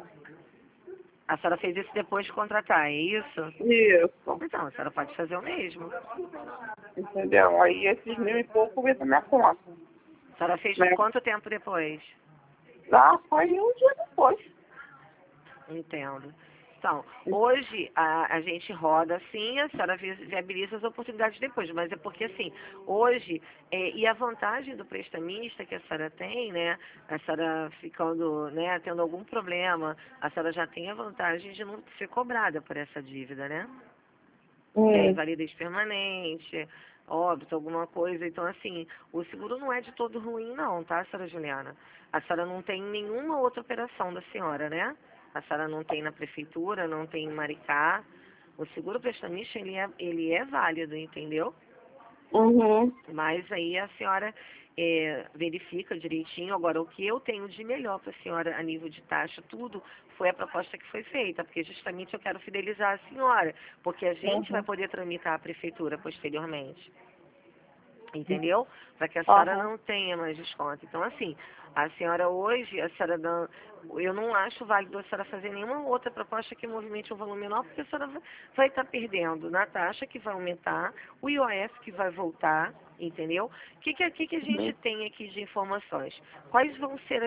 B: A senhora fez isso depois de contratar, é isso?
A: Isso,
B: Então, a senhora pode fazer o mesmo.
A: entendeu? Aí esses 1.000 e pouco veio para minha conta.
B: A senhora fez
A: Né?
B: quanto tempo depois?
A: Ah, foi um dia depois.
B: Entendo. Então, hoje a gente roda assim, a senhora viabiliza as oportunidades depois, mas é porque assim, hoje, e a vantagem do prestamista que a senhora tem, né, a senhora ficando, né, tendo algum problema, a senhora já tem a vantagem de não ser cobrada por essa dívida, né? Que é invalidez permanente, óbito, alguma coisa. Então, assim, o seguro não é de todo ruim, não, tá, senhora Juliana? A senhora não tem nenhuma outra operação da senhora, né? A senhora não tem na prefeitura, não tem em Maricá. O seguro prestamista, ele é válido, entendeu?
A: Uhum.
B: Mas aí a senhora verifica direitinho. Agora, o que eu tenho de melhor para a senhora a nível de taxa, tudo, foi a proposta que foi feita, porque justamente eu quero fidelizar a senhora, porque a gente vai
A: Uhum.
B: poder tramitar a prefeitura posteriormente. Entendeu? Para que a senhora
A: Aham.
B: não tenha mais desconto. Então, assim, a senhora hoje, a senhora não, eu não acho válido a senhora fazer nenhuma outra proposta que movimente um valor menor, porque a senhora vai estar perdendo na taxa que vai aumentar, o IOF que vai voltar, entendeu? O que a gente
A: Uhum.
B: tem aqui de informações? Quais vão ser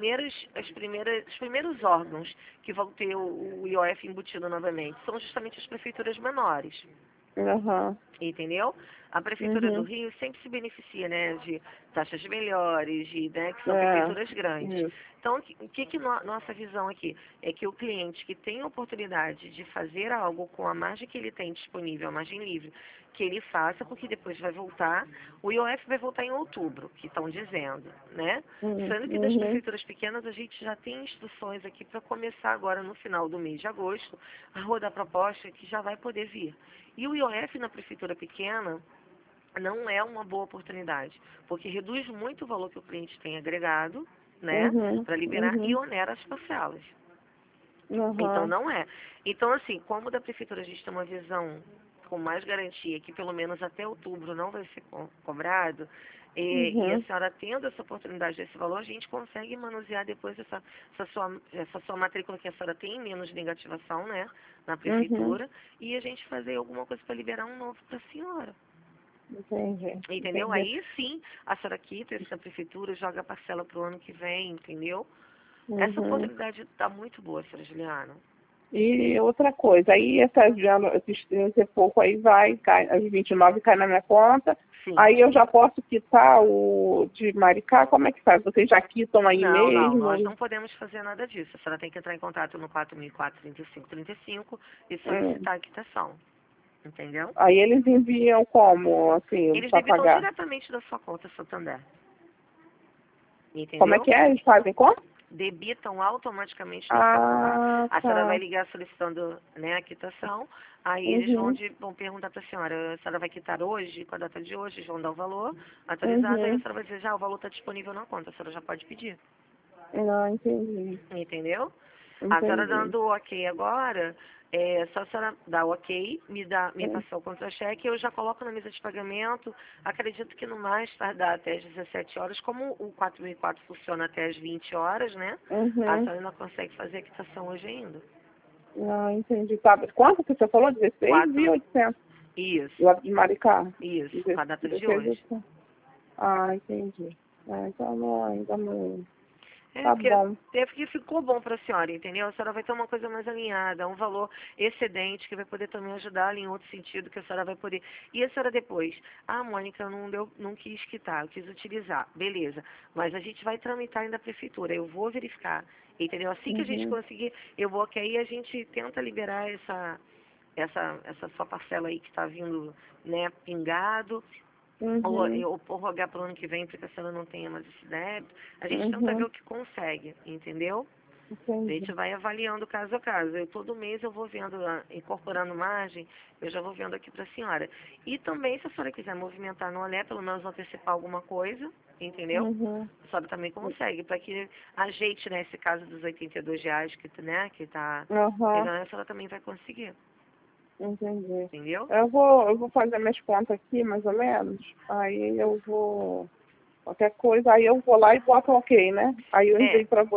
B: os primeiros órgãos que vão ter o IOF embutido novamente? São justamente as prefeituras menores.
A: Aham.
B: Entendeu? A Prefeitura do
A: Uhum.
B: Rio sempre se beneficia, né, de taxas melhores, né, que são
A: É.
B: prefeituras grandes.
A: Isso.
B: Então, nossa visão aqui é que o cliente que tem a oportunidade de fazer algo com a margem que ele tem disponível, a margem livre, que ele faça, porque depois vai voltar, o IOF vai voltar em outubro, que estão dizendo, né?
A: Uhum.
B: Sendo que das
A: Uhum.
B: prefeituras pequenas a gente já tem instruções aqui para começar agora no final do mês de agosto a rodar proposta que já vai poder vir. E o IOF na prefeitura pequena não é uma boa oportunidade, porque reduz muito o valor que o cliente tem agregado, né,
A: Uhum.
B: para liberar e
A: Uhum.
B: onera as parcelas. Então
A: Aham.
B: não é. Então assim, como da prefeitura a gente tem uma visão com mais garantia que pelo menos até outubro não vai ser cobrado, e a
A: Uhum.
B: senhora tendo essa oportunidade desse valor, a gente consegue manusear depois essa sua matrícula que a senhora tem menos negativação, né, na
A: Uhum.
B: prefeitura, e a gente fazer alguma coisa para liberar um novo para a senhora.
A: Entendi.
B: Entendeu?
A: Entendi.
B: Aí sim, a senhora quita esse da prefeitura, joga a parcela para o ano que vem, entendeu? Essa
A: Uhum.
B: oportunidade está muito boa, senhora Juliana.
A: E outra coisa, aí esses 30 e pouco aí cai, as 29 cai na minha conta,
B: Sim.
A: aí eu já posso quitar o de Maricá, como é que faz? Vocês já quitam aí
B: Não, não, nós
A: mesmo?
B: não podemos fazer nada disso. A senhora tem que entrar em contato no 4004-3535 e
A: Hum.
B: solicitar a quitação. Entendeu?
A: Aí eles enviam como, assim,
B: Eles
A: para
B: debitam
A: pagar?
B: diretamente da sua conta Santander.
A: Como é
B: Entendeu?
A: que é? Eles fazem como?
B: Debitam automaticamente da sua conta.
A: Ah,
B: A senhora vai
A: tá.
B: ligar solicitando, né, a quitação, aí eles
A: Uhum.
B: vão perguntar para a senhora vai quitar hoje, com a data de hoje, eles vão dar o valor atualizado, aí a
A: Uhum.
B: senhora vai dizer, já o valor está disponível na conta, a senhora já pode pedir.
A: Não, entendi.
B: Entendeu? A senhora
A: Entendi.
B: dando o ok agora, só a senhora dar o ok, me
A: Hum.
B: passar o contra-cheque, eu já coloco na mesa de pagamento. Acredito que no mais tardar até as 17 horas, como o 4004 funciona até as 20 horas, né? A
A: Uhum.
B: senhora ainda consegue fazer a quitação hoje ainda.
A: Não, entendi. Tá, quanto que você falou?
B: 4,
A: 16.800.
B: isso,
A: Lá de Maricá.
B: isso, com a data de
A: 16.
B: hoje.
A: Ah, entendi. Ah, então não, ainda não.
B: É,
A: Tá
B: porque,
A: bom.
B: porque ficou bom para a senhora, entendeu? A senhora vai ter uma coisa mais alinhada, um valor excedente que vai poder também ajudá-la em outro sentido, que a senhora vai poder. E a senhora depois, Mônica, não quis quitar, eu quis utilizar. Beleza. Mas a gente vai tramitar ainda a prefeitura, eu vou verificar, entendeu? Assim que a gente
A: Uhum.
B: conseguir, eu vou que aí a gente tenta liberar essa sua parcela aí que está vindo, né, pingado,
A: Uhum.
B: ou prorrogar para o ano que vem, porque a senhora não tenha mais esse débito. A gente tenta ver
A: Uhum.
B: o que consegue, entendeu? A gente
A: Entendi.
B: vai avaliando caso a caso. Todo mês eu vou vendo, incorporando margem, eu já vou vendo aqui para a senhora. E também, se a senhora quiser movimentar no Olé, pelo menos antecipar alguma coisa, entendeu?
A: Uhum.
B: A senhora também consegue, para que ajeite, né, esse caso dos R$ 82 que tá
A: Aham.
B: pegando, a senhora também vai conseguir,
A: Entendi.
B: entendeu?
A: Eu vou fazer minhas contas aqui, mais ou menos. Aí eu vou. Qualquer coisa, aí eu vou lá e boto ok, né? Aí eu
B: É,
A: envio para